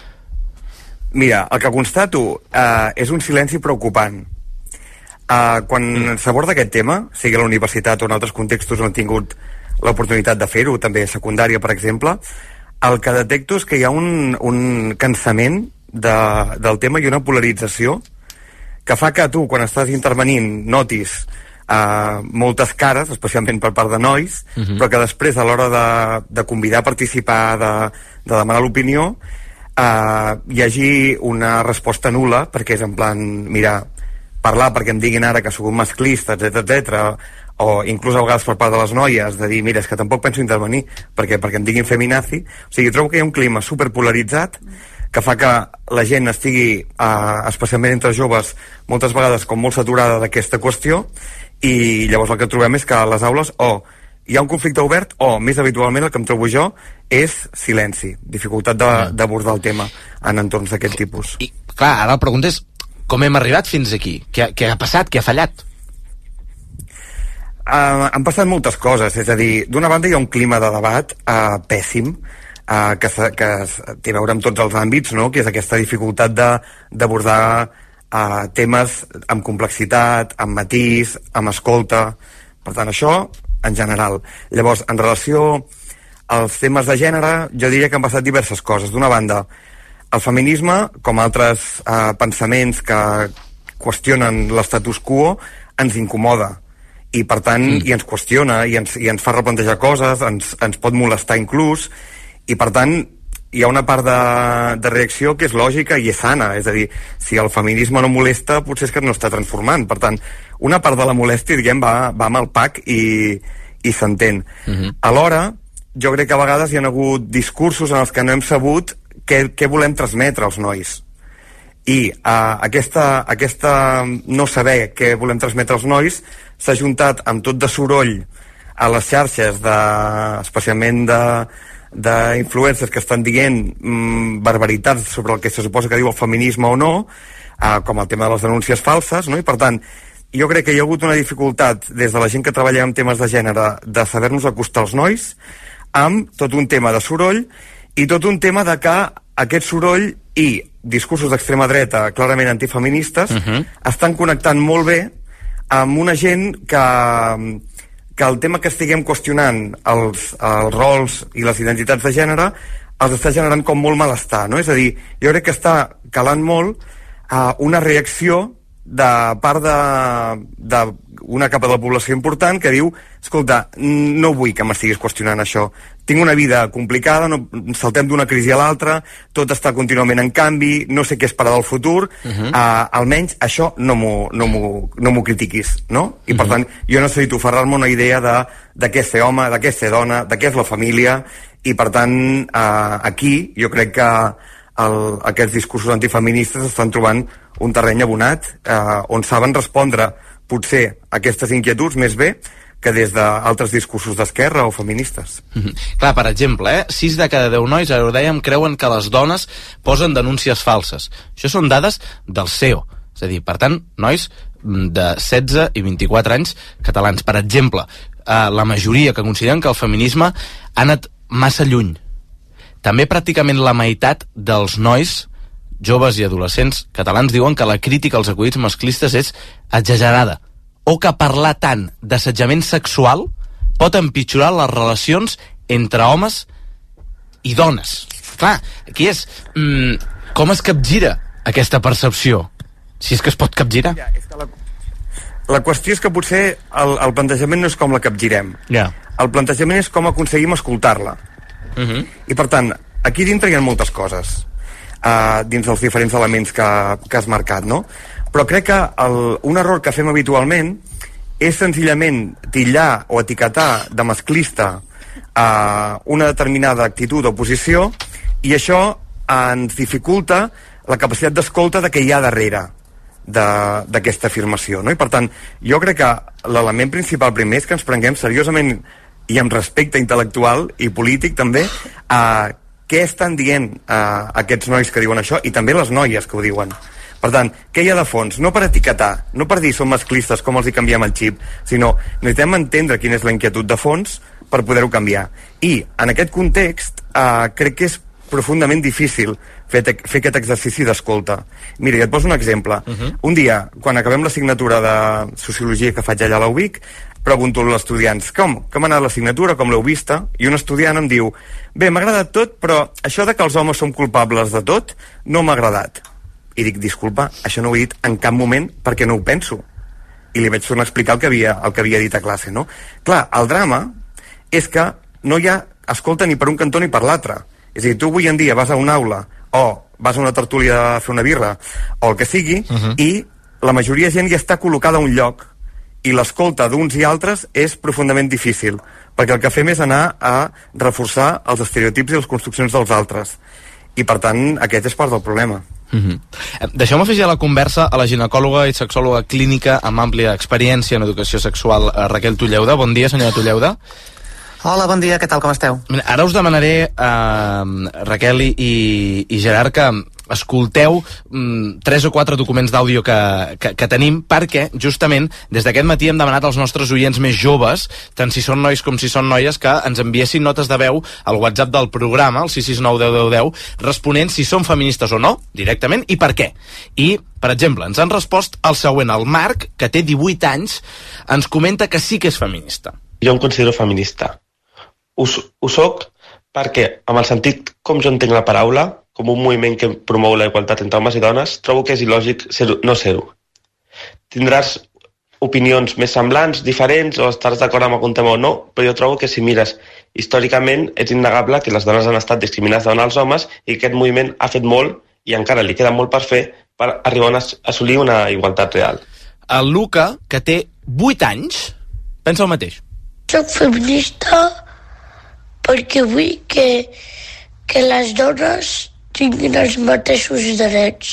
Mira, el que constato eh, és un silenci preocupant. Eh, quan mm. s'aborda aquest tema, sigui a la universitat o en altres contextos on han tingut l'oportunitat de fer-ho, també a secundària, per exemple, el que detecto és que hi ha un, un cansament de, del tema i una polarització que fa que tu, quan estàs intervenint, notis uh, moltes cares, especialment per part de nois, uh-huh. però que després, a l'hora de, de convidar a participar, de, de demanar l'opinió, uh, hi hagi una resposta nul·la, perquè és en plan, mira, parlar perquè em diguin ara que sóc un masclista, etcètera, etcètera, o inclús a vegades per part de les noies, de dir, mira, és que tampoc penso intervenir, perquè perquè em diguin feminazi. O sigui, trobo que hi ha un clima superpolaritzat que fa que la gent estigui, eh, especialment entre joves, moltes vegades com molt saturada d'aquesta qüestió, i llavors el que trobem és que a les aules o hi ha un conflicte obert, o, més habitualment, el que em trobo jo, és silenci, dificultat d'abordar el tema en entorns d'aquest tipus. I, clar, ara la pregunta és com hem arribat fins aquí? Què, què ha passat? Què ha fallat? Uh, han passat moltes coses, és a dir, d'una banda hi ha un clima de debat uh, pèssim, uh, que, que té a veure amb tots els àmbits, no? Que és aquesta dificultat d'abordar uh, temes amb complexitat, amb matís, amb escolta. Per tant, això en general. Llavors, en relació als temes de gènere, jo diria que han passat diverses coses. D'una banda, el feminisme, com altres uh, pensaments que qüestionen l'estatus quo, ens incomoda. I per tant, mm. i ens qüestiona, i ens, i ens fa replantejar coses, ens, ens pot molestar inclús, i per tant hi ha una part de, de reacció que és lògica i és sana, és a dir, si el feminisme no molesta, potser és que no està transformant. Per tant, una part de la molèstia, diguem, va, va amb el pack i, i s'entén. Mm-hmm. Alhora, jo crec que a vegades hi ha hagut discursos en els que no hem sabut què, què volem transmetre als nois. I uh, aquesta, aquesta no saber què volem transmetre als nois s'ha juntat amb tot de soroll a les xarxes, de, especialment d'influencers que estan dient mm, barbaritats sobre el que se suposa que diu el feminisme o no, uh, com el tema de les denúncies falses, no? I per tant, jo crec que hi ha hagut una dificultat des de la gent que treballa en temes de gènere de saber-nos acostar als nois amb tot un tema de soroll i tot un tema de que aquest soroll i discursos d'extrema dreta clarament antifeministes uh-huh. estan connectant molt bé amb una gent que, que el tema que estiguem qüestionant els, els rols i les identitats de gènere els està generant com molt malestar, no? És a dir, jo crec que està calant molt uh, una reacció de part de, de una capa de la població important que diu, escolta, no vull que m'estiguis qüestionant això, tinc una vida complicada, no, saltem d'una crisi a l'altra, tot està contínuament en canvi, no sé què esperar del futur, uh-huh. uh, almenys això no m'ho no no m'ho critiquis, no? I uh-huh. per tant, jo necessito aferrar-me una idea de, de què és ser home, de què és ser dona, de què és la família, i per tant, uh, aquí jo crec que el, aquests discursos antifeministes estan trobant un terreny abonat uh, on saben respondre potser aquestes inquietuds més bé que des d'altres discursos d'esquerra o feministes. Mm-hmm. Clar, per exemple, eh, sis de cada deu nois, ara ho dèiem, creuen que les dones posen denúncies falses. Això són dades del C E O. És a dir, per tant, nois de setze i vint-i-quatre anys catalans. Per exemple, eh, la majoria que consideren que el feminisme ha anat massa lluny. També pràcticament la meitat dels nois, joves i adolescents catalans, diuen que la crítica als acudits masclistes és exagerada, o que parlar tant d'assetjament sexual pot empitjorar les relacions entre homes i dones. Clar, aquí és mm, com es capgira aquesta percepció, si és que es pot capgirar. Ja, és que la, la qüestió és que potser el, el plantejament no és com la capgirem. Ja. El plantejament és com aconseguim escoltar-la. Uh-huh. I per tant, aquí dintre hi ha moltes coses uh, dins dels diferents elements que, que has marcat, no? Però crec que el, un error que fem habitualment és senzillament titllar o etiquetar de masclista uh, una determinada actitud o posició, i això ens dificulta la capacitat d'escolta de què hi ha darrere d'aquesta afirmació, no? I per tant, jo crec que l'element principal primer és que ens prenguem seriosament i amb respecte intel·lectual i polític també a què estan dient uh, aquests nois que diuen això, i també les noies que ho diuen. Per tant, què hi ha de fons? No per etiquetar, no per dir som masclistes, com els hi canviem el xip, sinó necessitem entendre quina és la inquietud de fons per poder-ho canviar. I en aquest context uh, crec que és profundament difícil fer, fer aquest exercici d'escolta. Mira, et poso un exemple. Uh-huh. Un dia, quan acabem l'assignatura de Sociologia que faig allà a la U B I C, pregunto als estudiants, com? Com ha anat l'assignatura, com l'heu vista? I un estudiant em diu, bé, m'ha agradat tot, però això de que els homes som culpables de tot no m'ha agradat. I dic, disculpa, això no ho he dit en cap moment perquè no ho penso. I li vaig tornar a explicar el que havia, el que havia dit a classe, no? Clar, el drama és que no hi ha escolta ni per un cantó ni per l'altre. És a dir, tu avui en dia vas a una aula o vas a una tertúlia a fer una birra o el que sigui, uh-huh. i la majoria de gent ja està col·locada a un lloc, i l'escolta d'uns i altres és profundament difícil, perquè el que fem és anar a reforçar els estereotips i les construccions dels altres, i per tant aquest és part del problema. Mm-hmm. Deixeu-me afegir a la conversa a la ginecòloga i sexòloga clínica amb àmplia experiència en educació sexual, Raquel Tulleuda. Bon dia, senyora Tulleuda. Hola, bon dia, què tal, com esteu? Ara us demanaré, eh, Raquel i, i Gerard, que escolteu mm, tres o quatre documents d'àudio que, que, que tenim, perquè justament des d'aquest matí hem demanat als nostres oients més joves, tant si són nois com si són noies, que ens enviessin notes de veu al WhatsApp del programa, el sis sis nou deu deu deu, responent si són feministes o no, directament, i per què. I, per exemple, ens han respost el següent. El Marc, que té divuit anys, ens comenta que sí que és feminista. Jo em considero feminista. Ho, ho soc perquè, amb el sentit com jo entenc la paraula, com un moviment que promou la igualtat entre homes i dones, trobo que és il·lògic ser no ser-ho. Tindràs opinions més semblants, diferents, o estaràs d'acord amb algun tema o no, però jo trobo que si mires històricament és innegable que les dones han estat discriminades davant els homes i que aquest moviment ha fet molt, i encara li queda molt per fer, per arribar a assolir una igualtat real. El Luca, que té vuit anys, pensa el mateix. Soc feminista perquè vull que, que les dones tinguin els mateixos drets.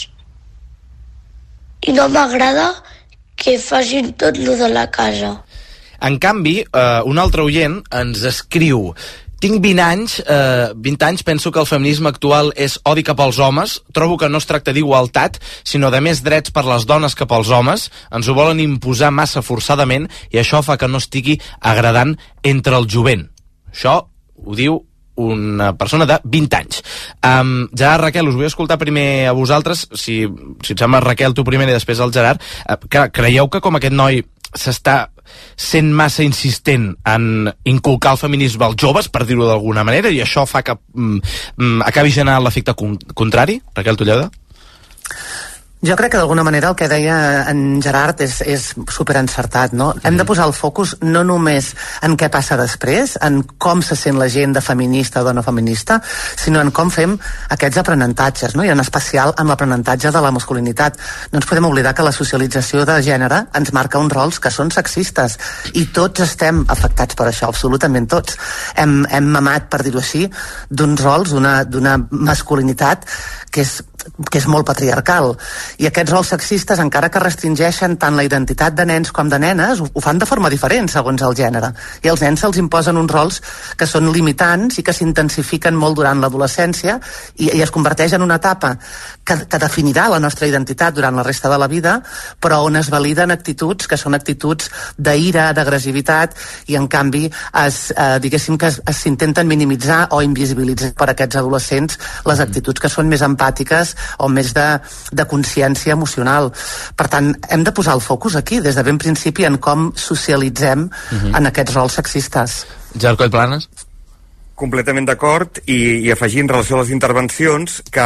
I no m'agrada que facin tot lo de la casa. En canvi, eh, un altre oient ens escriu: tinc vint anys, eh, vint anys, penso que el feminisme actual és odi cap als homes, trobo que no es tracta d'igualtat, sinó de més drets per les dones cap als homes, ens ho volen imposar massa forçadament i això fa que no estigui agradant entre el jovent. Això ho diu una persona de vint anys. Um, Gerard, Raquel, us vull escoltar primer a vosaltres, si, si et sembla, Raquel, tu primer i després el Gerard. Uh, que, creieu que com aquest noi s'està sent massa insistent en inculcar el feminisme als joves, per dir-ho d'alguna manera, i això fa que mm, mm, acabi generant l'efecte con contrari? Raquel Tulleuda? Jo crec que d'alguna manera el que deia en Gerard és, és superencertat, no? Mm. Hem de posar el focus no només en què passa després, en com se sent la gent de feminista o de no feminista, sinó en com fem aquests aprenentatges, no? I en especial en l'aprenentatge de la masculinitat. No ens podem oblidar que la socialització de gènere ens marca uns rols que són sexistes i tots estem afectats per això, absolutament tots. Hem, hem mamat, per dir-ho així, d'uns rols, d'una masculinitat que és que és molt patriarcal, i aquests rols sexistes, encara que restringeixen tant la identitat de nens com de nenes, ho, ho fan de forma diferent segons el gènere, i als nens se'ls imposen uns rols que són limitants i que s'intensifiquen molt durant l'adolescència i, i es converteix en una etapa que, que definirà la nostra identitat durant la resta de la vida, però on es validen actituds que són actituds d'ira, d'agressivitat, i en canvi es, eh, diguéssim que s'intenten minimitzar o invisibilitzar per aquests adolescents les actituds que són més empàtiques o més de, de consciència emocional. Per tant, hem de posar el focus aquí, des de ben principi, en com socialitzem uh-huh. en aquests rols sexistes. Gerard Coll Planes? Completament d'acord, i, i afegir en relació a les intervencions que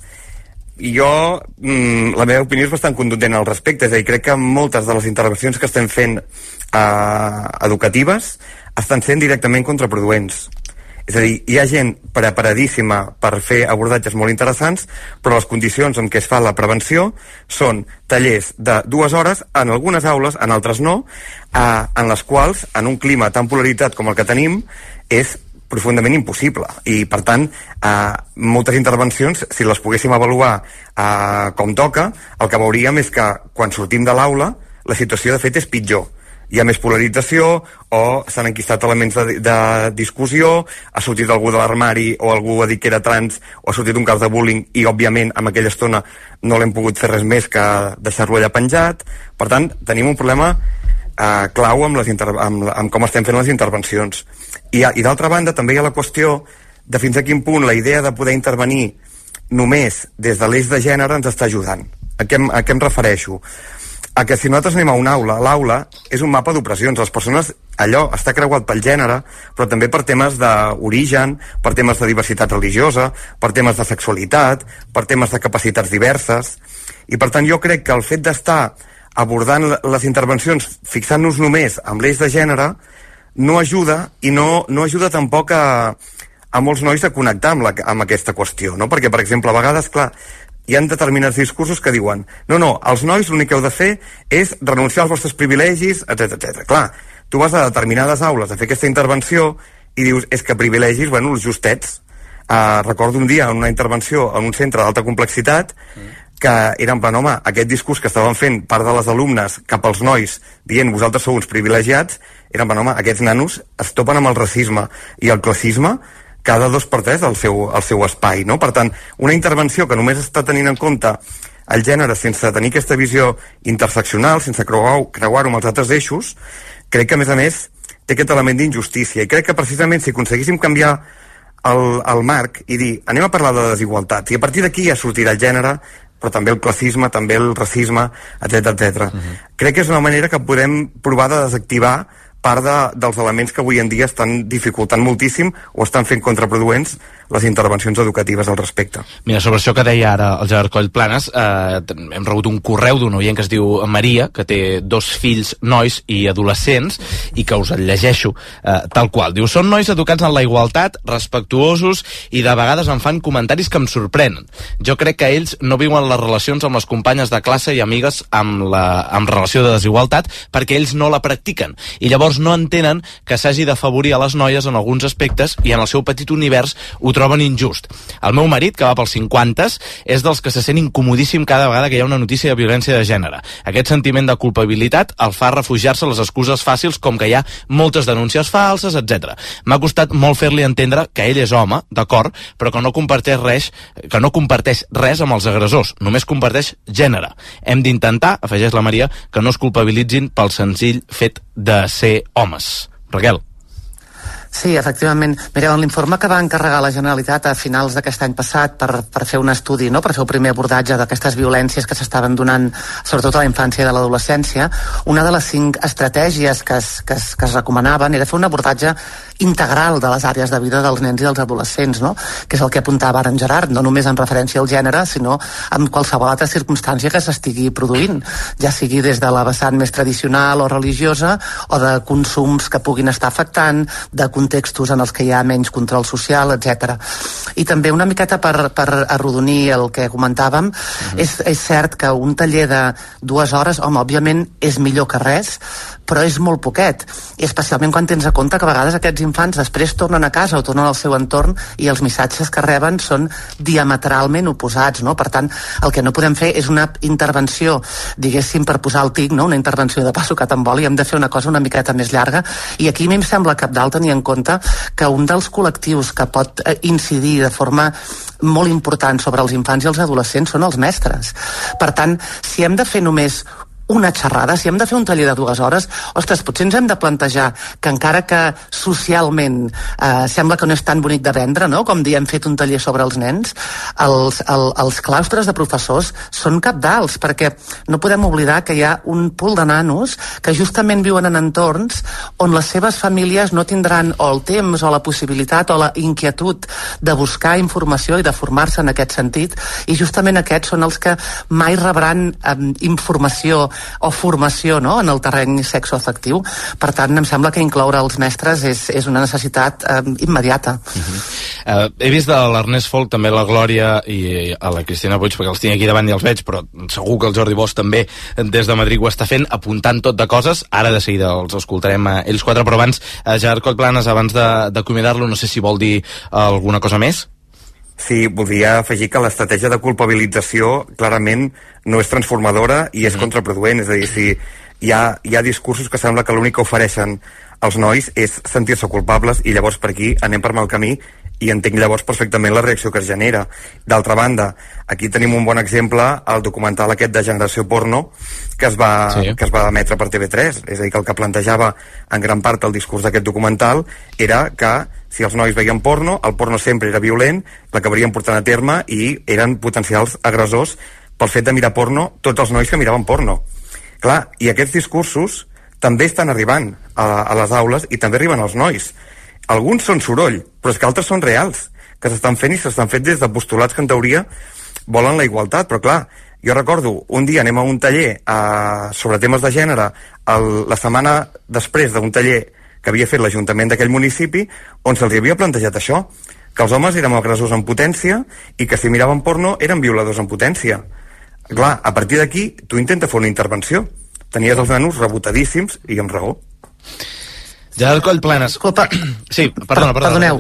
jo, mm, la meva opinió és bastant contundent al respecte, és a dir, crec que moltes de les intervencions que estem fent eh, educatives estan sent directament contraproduents. És a dir, hi ha gent preparadíssima per fer abordatges molt interessants, però les condicions en què es fa la prevenció són tallers de dues hores, en algunes aules, en altres no, eh, en les quals, en un clima tan polaritzat com el que tenim, és profundament impossible. I, per tant, eh, moltes intervencions, si les poguéssim avaluar eh, com toca, el que veuríem és que, quan sortim de l'aula, la situació, de fet, és pitjor. Hi ha més polarització, o s'han enquistat elements de, de discussió, ha sortit algú de l'armari, o algú ha dit que era trans, o ha sortit un cas de bullying, i òbviament en aquella estona no l'hem pogut fer res més que deixar-lo allà penjat. Per tant, tenim un problema eh, clau amb, les inter amb, amb com estem fent les intervencions. I, i d'altra banda també hi ha la qüestió de fins a quin punt la idea de poder intervenir només des de l'eix de gènere ens està ajudant. A què, a què em refereixo? A que si nosaltres anem a una aula, l'aula és un mapa d'opressions. Les persones, allò està creuat pel gènere, però també per temes d'origen, per temes de diversitat religiosa, per temes de sexualitat, per temes de capacitats diverses. I per tant jo crec que el fet d'estar abordant les intervencions fixant-nos només amb l'eix de gènere no ajuda, i no, no ajuda tampoc a, a molts nois a connectar amb, la, amb aquesta qüestió, no? Perquè, per exemple, a vegades, clar, hi ha determinats discursos que diuen no, no, els nois l'únic que heu de fer és renunciar als vostres privilegis, etcètera, etcètera. Clar, tu vas a determinades aules a fer aquesta intervenció i dius, és que privilegis, bueno, els justets. Uh, recordo un dia en una intervenció en un centre d'alta complexitat que era en plan, home, aquest discurs que estaven fent part de les alumnes cap als nois dient, vosaltres sou uns privilegiats, era en plan, home, aquests nanos es topen amb el racisme i el classisme cada dos per tres al seu, al seu espai, no? Per tant, una intervenció que només està tenint en compte el gènere sense tenir aquesta visió interseccional, sense creuar-ho creuar amb els altres eixos, crec que, a més a més, té aquest element d'injustícia. I crec que, precisament, si aconseguíssim canviar el, el marc i dir, anem a parlar de desigualtats, i a partir d'aquí ja sortirà el gènere, però també el classisme, també el racisme, etcètera, etcètera. Uh-huh. Crec que és una manera que podem provar de desactivar part de, dels elements que avui en dia estan dificultant moltíssim o estan fent contraproduents les intervencions educatives al respecte. Mira, sobre això que deia ara el Gerard Coll Planes, eh, hem rebut un correu d'un oient que es diu Maria, que té dos fills nois i adolescents, i que us el llegeixo eh, tal qual. Diu, són nois educats en la igualtat, respectuosos, i de vegades em fan comentaris que em sorprenen. Jo crec que ells no viuen les relacions amb les companyes de classe i amigues amb, la, amb relació de desigualtat perquè ells no la practiquen, i llavors no entenen que s'hagi d'afavorir a les noies en alguns aspectes i en el seu petit univers ho troben injust. El meu marit, que va pels cinquantes, és dels que se sent incomodíssim cada vegada que hi ha una notícia de violència de gènere. Aquest sentiment de culpabilitat el fa refugiar-se a les excuses fàcils com que hi ha moltes denúncies falses, etcètera. M'ha costat molt fer-li entendre que ell és home, d'acord, però que no comparteix res, que no comparteix res amb els agressors, només comparteix gènere. Hem d'intentar, afegeix la Maria, que no es culpabilitzin pel senzill fet de ser homes. Raquel. Sí, efectivament. Mireu, en l'informe que va encarregar la Generalitat a finals d'aquest any passat per, per fer un estudi, no?, per fer el primer abordatge d'aquestes violències que s'estaven donant sobretot a la infància i a l'adolescència, una de les cinc estratègies que es, que, es, que es recomanaven era fer un abordatge integral de les àrees de vida dels nens i dels adolescents, no?, que és el que apuntava ara en Gerard, no només en referència al gènere, sinó en qualsevol altra circumstància que s'estigui produint, ja sigui des de la vessant més tradicional o religiosa, o de consums que puguin estar afectant, de contextos en els que hi ha menys control social, etcètera. I també una miqueta per, per arrodonir el que comentàvem, uh-huh. és, és cert que un taller de dues hores, home, òbviament és millor que res, però és molt poquet, i especialment quan tens a compte que a vegades aquests infants després tornen a casa o tornen al seu entorn i els missatges que reben són diametralment oposats, no? Per tant, el que no podem fer és una intervenció, diguéssim, per posar el tic, no?, una intervenció de passo que t'emboli, hem de fer una cosa una miqueta més llarga, i aquí a mi em sembla cabdal tenir en compte que un dels col·lectius que pot incidir de forma molt important sobre els infants i els adolescents són els mestres. Per tant, si hem de fer només una xerrada, si hem de fer un taller de dues hores, ostres, potser ens hem de plantejar que encara que socialment eh, sembla que no és tan bonic de vendre, no?, com dir hem fet un taller sobre els nens, els, el, els claustres de professors són cabdals, perquè no podem oblidar que hi ha un pool de nanos que justament viuen en entorns on les seves famílies no tindran o el temps o la possibilitat o la inquietud de buscar informació i de formar-se en aquest sentit, i justament aquests són els que mai rebran eh, informació o formació, no?, en el terreny sexoafectiu. Per tant, em sembla que incloure els mestres és, és una necessitat eh, immediata. Uh-huh. uh, he vist de l'Ernest Folk, també la Glòria i a la Cristina Puig, perquè els tinc aquí davant i els veig, però segur que el Jordi Bosch també des de Madrid ho està fent, apuntant tot de coses. Ara de seguida els escoltarem a ells quatre, però abans, uh, Gerard Collplanes, abans d'acomiadar-lo, no sé si vol dir alguna cosa més. Sí, voldria afegir que l'estratègia de culpabilització clarament no és transformadora i és mm. contraproduent. És a dir, si hi ha, hi ha discursos que sembla que l'únic que ofereixen als nois és sentir-se culpables, i llavors per aquí anem per mal camí, i entenc llavors perfectament la reacció que es genera. D'altra banda, aquí tenim un bon exemple, el documental aquest de Generació Porno, que es va, sí. que es va emetre per T V tres. És a dir, que el que plantejava en gran part el discurs d'aquest documental era que si els nois veien porno, el porno sempre era violent, l'acabarien portant a terme i eren potencials agressors pel fet de mirar porno tots els nois que miraven porno. Clar, i aquests discursos també estan arribant a, a les aules i també arriben als nois. Alguns són soroll, però és que altres són reals, que s'estan fent i s'estan fent des de postulats que en teoria volen la igualtat. Però clar, jo recordo, un dia anem a un taller eh, sobre temes de gènere, el, la setmana després d'un taller que havia fet l'Ajuntament d'aquell municipi, on se'ls havia plantejat això, que els homes érem agressors en potència i que si miraven porno eren violadors en potència. Clar, a partir d'aquí tu intentes fer una intervenció. Tenies els nanos rebotadíssims i amb raó. Gerard Collplanes. Disculpa. Sí, perdona, perdona. Perdoneu.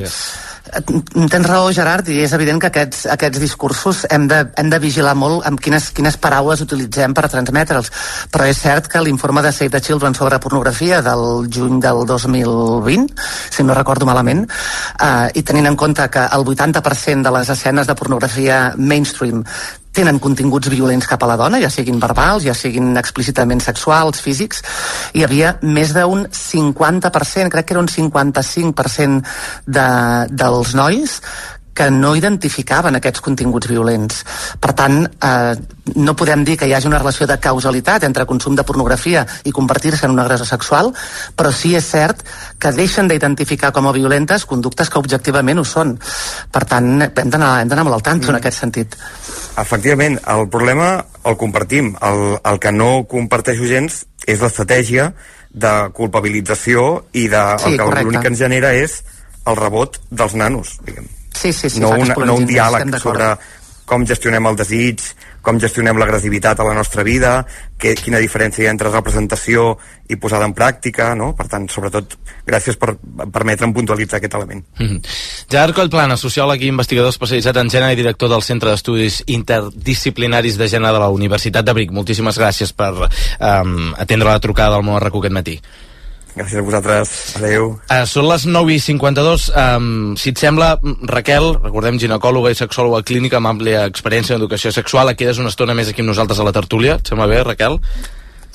Tens raó, Gerard, i és evident que aquests, aquests discursos hem de, hem de vigilar molt amb quines, quines paraules utilitzem per transmetre'ls. Però és cert que l'informe de Save the Children sobre pornografia del juny del dos mil vint, si no recordo malament, eh, i tenint en compte que el vuitanta per cent de les escenes de pornografia mainstream tenen continguts violents cap a la dona, ja siguin verbals, ja siguin explícitament sexuals, físics, hi havia més d'un cinquanta per cent, crec que era un cinquanta-cinc per cent de, dels nois que no identificaven aquests continguts violents. Per tant, eh, no podem dir que hi hagi una relació de causalitat entre consum de pornografia i convertir-se en un agressor sexual, però sí és cert que deixen d'identificar com a violentes conductes que objectivament ho són. Per tant, hem d'anar hem d'anar molt al tanto en aquest sentit. Efectivament, el problema el compartim. El, el que no comparteixo gens és l'estratègia de culpabilització i de, sí, el que l'únic que ens genera és el rebot dels nanos, diguem. Sí, sí, sí, no, una, no un diàleg sobre com gestionem el desig, com gestionem l'agressivitat a la nostra vida, que, quina diferència hi ha entre representació i posada en pràctica, no? Per tant, sobretot, gràcies per permetre'm puntualitzar aquest element. Mm-hmm. Gerard Collplanes, sociòleg i investigador especialitzat en gènere i director del Centre d'Estudis Interdisciplinaris de Gènere de la Universitat de Vic. Moltíssimes gràcies per um, atendre la trucada del meu arraco aquest matí. Gràcies a vosaltres. Adéu. Uh, són les nou i cinquanta-dos. Um, si et sembla, Raquel, recordem, ginecòloga i sexòloga clínica amb àmplia experiència en educació sexual, et quedes una estona més aquí amb nosaltres a la tertúlia. Et sembla bé, Raquel?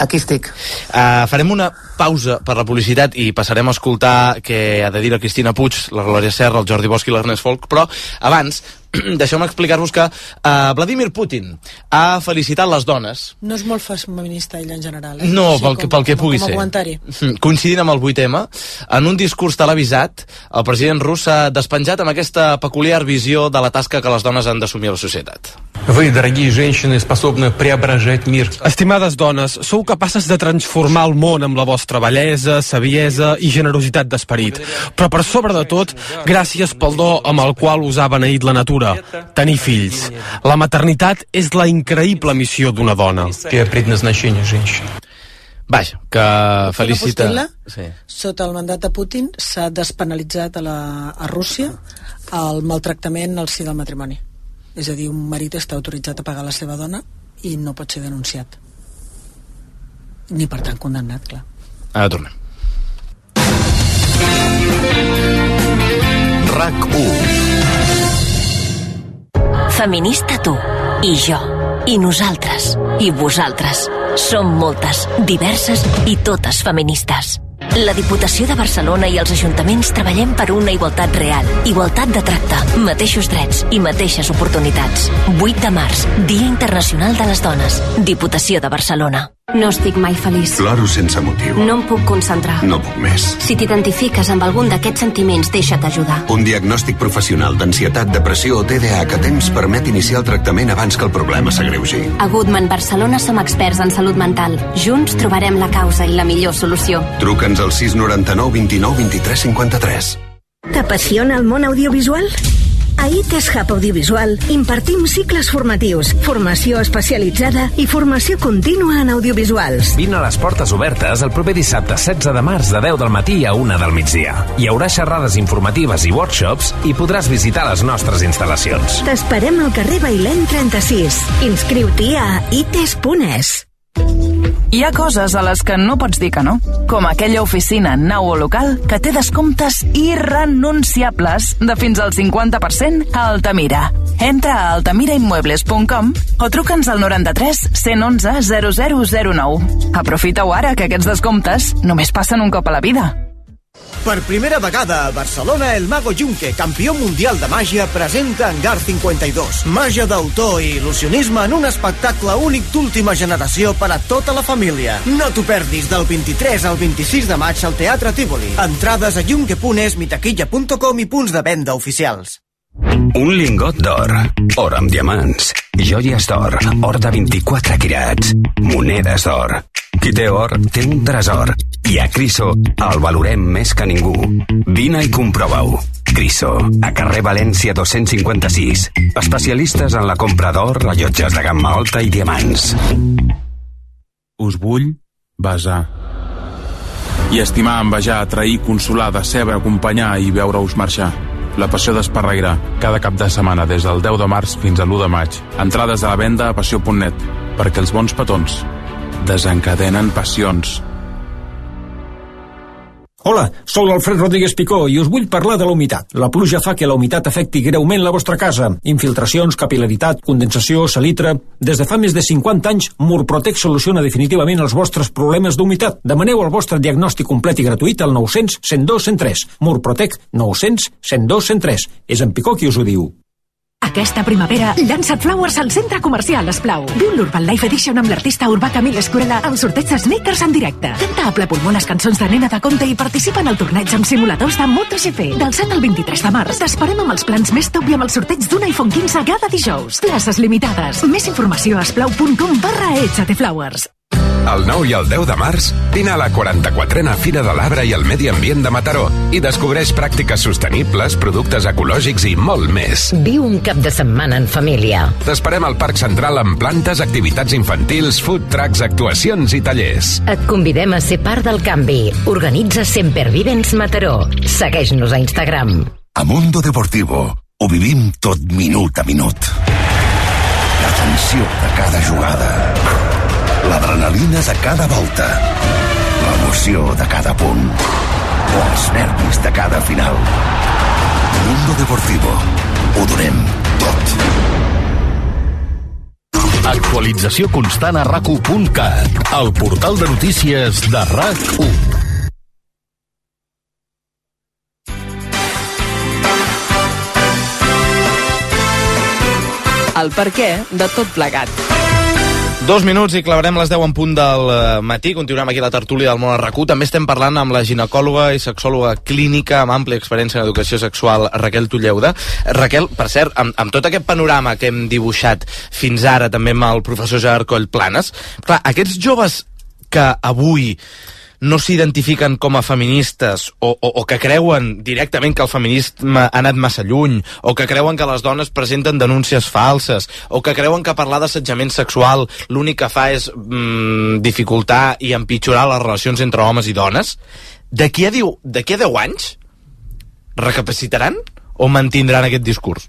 Aquí estic. Uh, farem una pausa per la publicitat i passarem a escoltar què ha de dir la Cristina Puig, la Glòria Serra, el Jordi Bosch i l'Ernest Folk, però abans deixeu-me explicar-vos que uh, Vladimir Putin ha felicitat les dones. No és molt feminista ell en general, eh? No, sí, pel, com, pel que com, pugui com ser. Comentari. Coincidint amb el vuit eme, en un discurs televisat, el president rus s'ha despenjat amb aquesta peculiar visió de la tasca que les dones han d'assumir a la societat. Вы, дорогие женщины, способны преображать мир. Estimades dones, sou capaces de transformar el món amb la vostra bellesa, saviesa i generositat d'esperit. Però per sobre de tot, gràcies pel do amb el qual us ha beneït la natura, tenir fills. La maternitat és la increïble missió d'una dona. Que предназначение женщины. Vaja, que felicita... Sí. Sota el mandat de Putin s'ha despenalitzat a, la, a Rússia el maltractament al si del matrimoni. És a dir, un marit està autoritzat a pagar la seva dona i no pot ser denunciat. Ni per tant condemnat, clar. Ara tornem. RAC u. Feminista tu, i jo, i nosaltres, i vosaltres. Som moltes, diverses i totes feministes. La Diputació de Barcelona i els ajuntaments treballem per una igualtat real, igualtat de tracte, mateixos drets i mateixes oportunitats. vuit de març, Dia Internacional de les Dones. Diputació de Barcelona. No estic mai feliç. Ploro sense motiu. No em puc concentrar. No puc més. Si t'identifiques amb algun d'aquests sentiments, deixa't ajudar. Un diagnòstic professional d'ansietat, depressió o T D A H a temps permet iniciar el tractament abans que el problema s'agreugi. A Goodman Barcelona som experts en salut mental. Junts trobarem la causa i la millor solució. Truca'ns al sis noranta-nou vint-i-nou vint-i-tres cinquanta-tres. T'apassiona el món audiovisual? A I T E S Hub Audiovisual impartim cicles formatius, formació especialitzada i formació contínua en audiovisuals. Vine a les portes obertes el proper dissabte setze de març de deu del matí a una del migdia. Hi haurà xerrades informatives i workshops i podràs visitar les nostres instal·lacions. T'esperem al carrer Bailén trenta-sis. Inscriu-t'hi a i t e s punt e s. Hi ha coses a les que no pots dir que no, com aquella oficina nau o local que té descomptes irrenunciables de fins al cinquanta per cent a Altamira. Entra a altamira immuebles punt com o truca'ns al noranta-tres cent onze zero zero zero nou. Aprofita-ho ara, que aquests descomptes només passen un cop a la vida. Per primera vegada a Barcelona, el Mago Junque, campió mundial de màgia, presenta Hangar cinquanta dos. Màgia d'autor i il·lusionisme en un espectacle únic d'última generació per a tota la família. No t'ho perdis del vint-i-tres al vint-i-sis de maig al Teatre Tívoli. Entrades a junque punt es, mitaquilla punt com i punts de venda oficials. Un lingot d'or, or amb diamants, joies d'or, or de vint-i-quatre quirats, monedes d'or. Qui té or, té un tresor. I a Criso el valorem més que ningú. Vine i comprova-ho. Criso, a carrer València dos-cents cinquanta-sis. Especialistes en la compra d'or, rellotges de gamma alta i diamants. Us vull besar. I estimar, envejar, atrair, consolar, decebre, acompanyar i veure-us marxar. La passió d'Esparreguera, cada cap de setmana des del deu de març fins a l'u de maig. Entrades a la venda a passió punt net, perquè els bons petons desencadenen passions. Hola, sóc l'Alfred Rodríguez Picó i us vull parlar de la humitat. La pluja fa que la humitat afecti greument la vostra casa. Infiltracions, capil·laritat, condensació, salitre... Des de fa més de cinquanta anys, Murprotec soluciona definitivament els vostres problemes d'humitat. Demaneu el vostre diagnòstic complet i gratuït al nou cents cent dos cent tres. Murprotec nou cents cent dos cent tres. És en Picó qui us ho diu. Aquesta primavera, llança't Flowers al centre comercial Esplau. Viu l'Urban Life Edition amb l'artista urbà Camille Escurella amb sorteig de sneakers en directe. Canta a ple pulmó les cançons de Nena de Conte i participa en el torneig amb simuladors de MotoGP. Del set al vint-i-tres de març t'esperem amb els plans més top i amb el sorteig d'un iPhone quinze cada dijous. Places limitades. Més informació a esplau punt com barra Échate Flowers. El nou i el deu de març, vine a la quaranta-quatrena Fira de l'Arbre i el Medi Ambient de Mataró i descobreix pràctiques sostenibles, productes ecològics i molt més. Viu un cap de setmana en família. T'esperem al Parc Central amb plantes, activitats infantils, food trucks, actuacions i tallers. Et convidem a ser part del canvi. Organitza Sempervivents Mataró. Segueix-nos a Instagram. A Mundo Deportivo ho vivim tot minut a minut. La tensió de cada jugada. L'adrenalina de cada volta, l'emoció de cada punt, o els nervis de cada final. Mundo Deportivo, ho donem tot. Actualització constant a rac u punt cat, el portal de notícies de RAC u. El perquè de tot plegat. Dos minuts i clavarem les deu en punt del matí. Continuem aquí a la tertúlia del món a RAC u. També estem parlant amb la ginecòloga i sexòloga clínica amb àmplia experiència en educació sexual, Raquel Tulleuda. Raquel, per cert, amb, amb tot aquest panorama que hem dibuixat fins ara, també amb el professor Gerard Coll Planes, clar, aquests joves que avui no s'identifiquen com a feministes o, o, o que creuen directament que el feminisme ha anat massa lluny, o que creuen que les dones presenten denúncies falses, o que creuen que parlar d'assetjament sexual l'únic que fa és mm, dificultar i empitjorar les relacions entre homes i dones, d'aquí a, diu, d'aquí a deu anys recapacitaran o mantindran aquest discurs?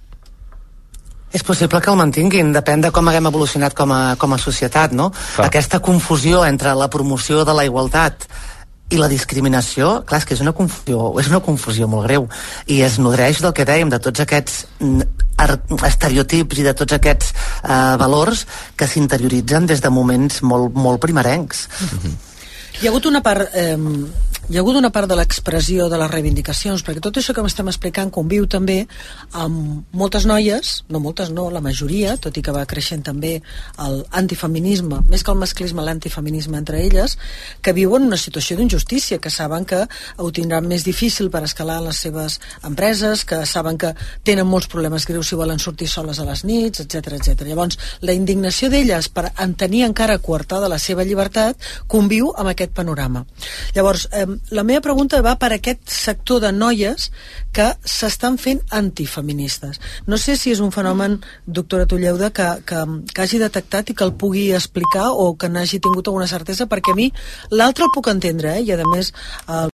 És possible que el mantinguin, depèn de com haguem evolucionat com a, com a societat, no? Clar. Aquesta confusió entre la promoció de la igualtat i la discriminació, clar, és que és una confusió, és una confusió molt greu, i es nodreix del que dèiem, de tots aquests estereotips i de tots aquests uh, valors que s'interioritzen des de moments molt, molt primerencs. Mm-hmm. Hi ha hagut una part... Eh, hi ha hagut una part de l'expressió de les reivindicacions, perquè tot això que m'estem explicant conviu també amb moltes noies, no moltes no, la majoria, tot i que va creixent també el antifeminisme, més que el masclisme, l'antifeminisme entre elles, que viuen una situació d'injustícia, que saben que ho tindran més difícil per escalar les seves empreses, que saben que tenen molts problemes greus si volen sortir soles a les nits, etcètera, etcètera. Llavors, la indignació d'elles per tenir encara coartada la seva llibertat conviu amb aquest panorama. Llavors, eh, la meva pregunta va per aquest sector de noies que s'estan fent antifeministes. No sé si és un fenomen, doctora Tulleuda, que, que, que hagi detectat i que el pugui explicar o que n'hagi tingut alguna certesa, perquè a mi l'altre el puc entendre, eh? I a més el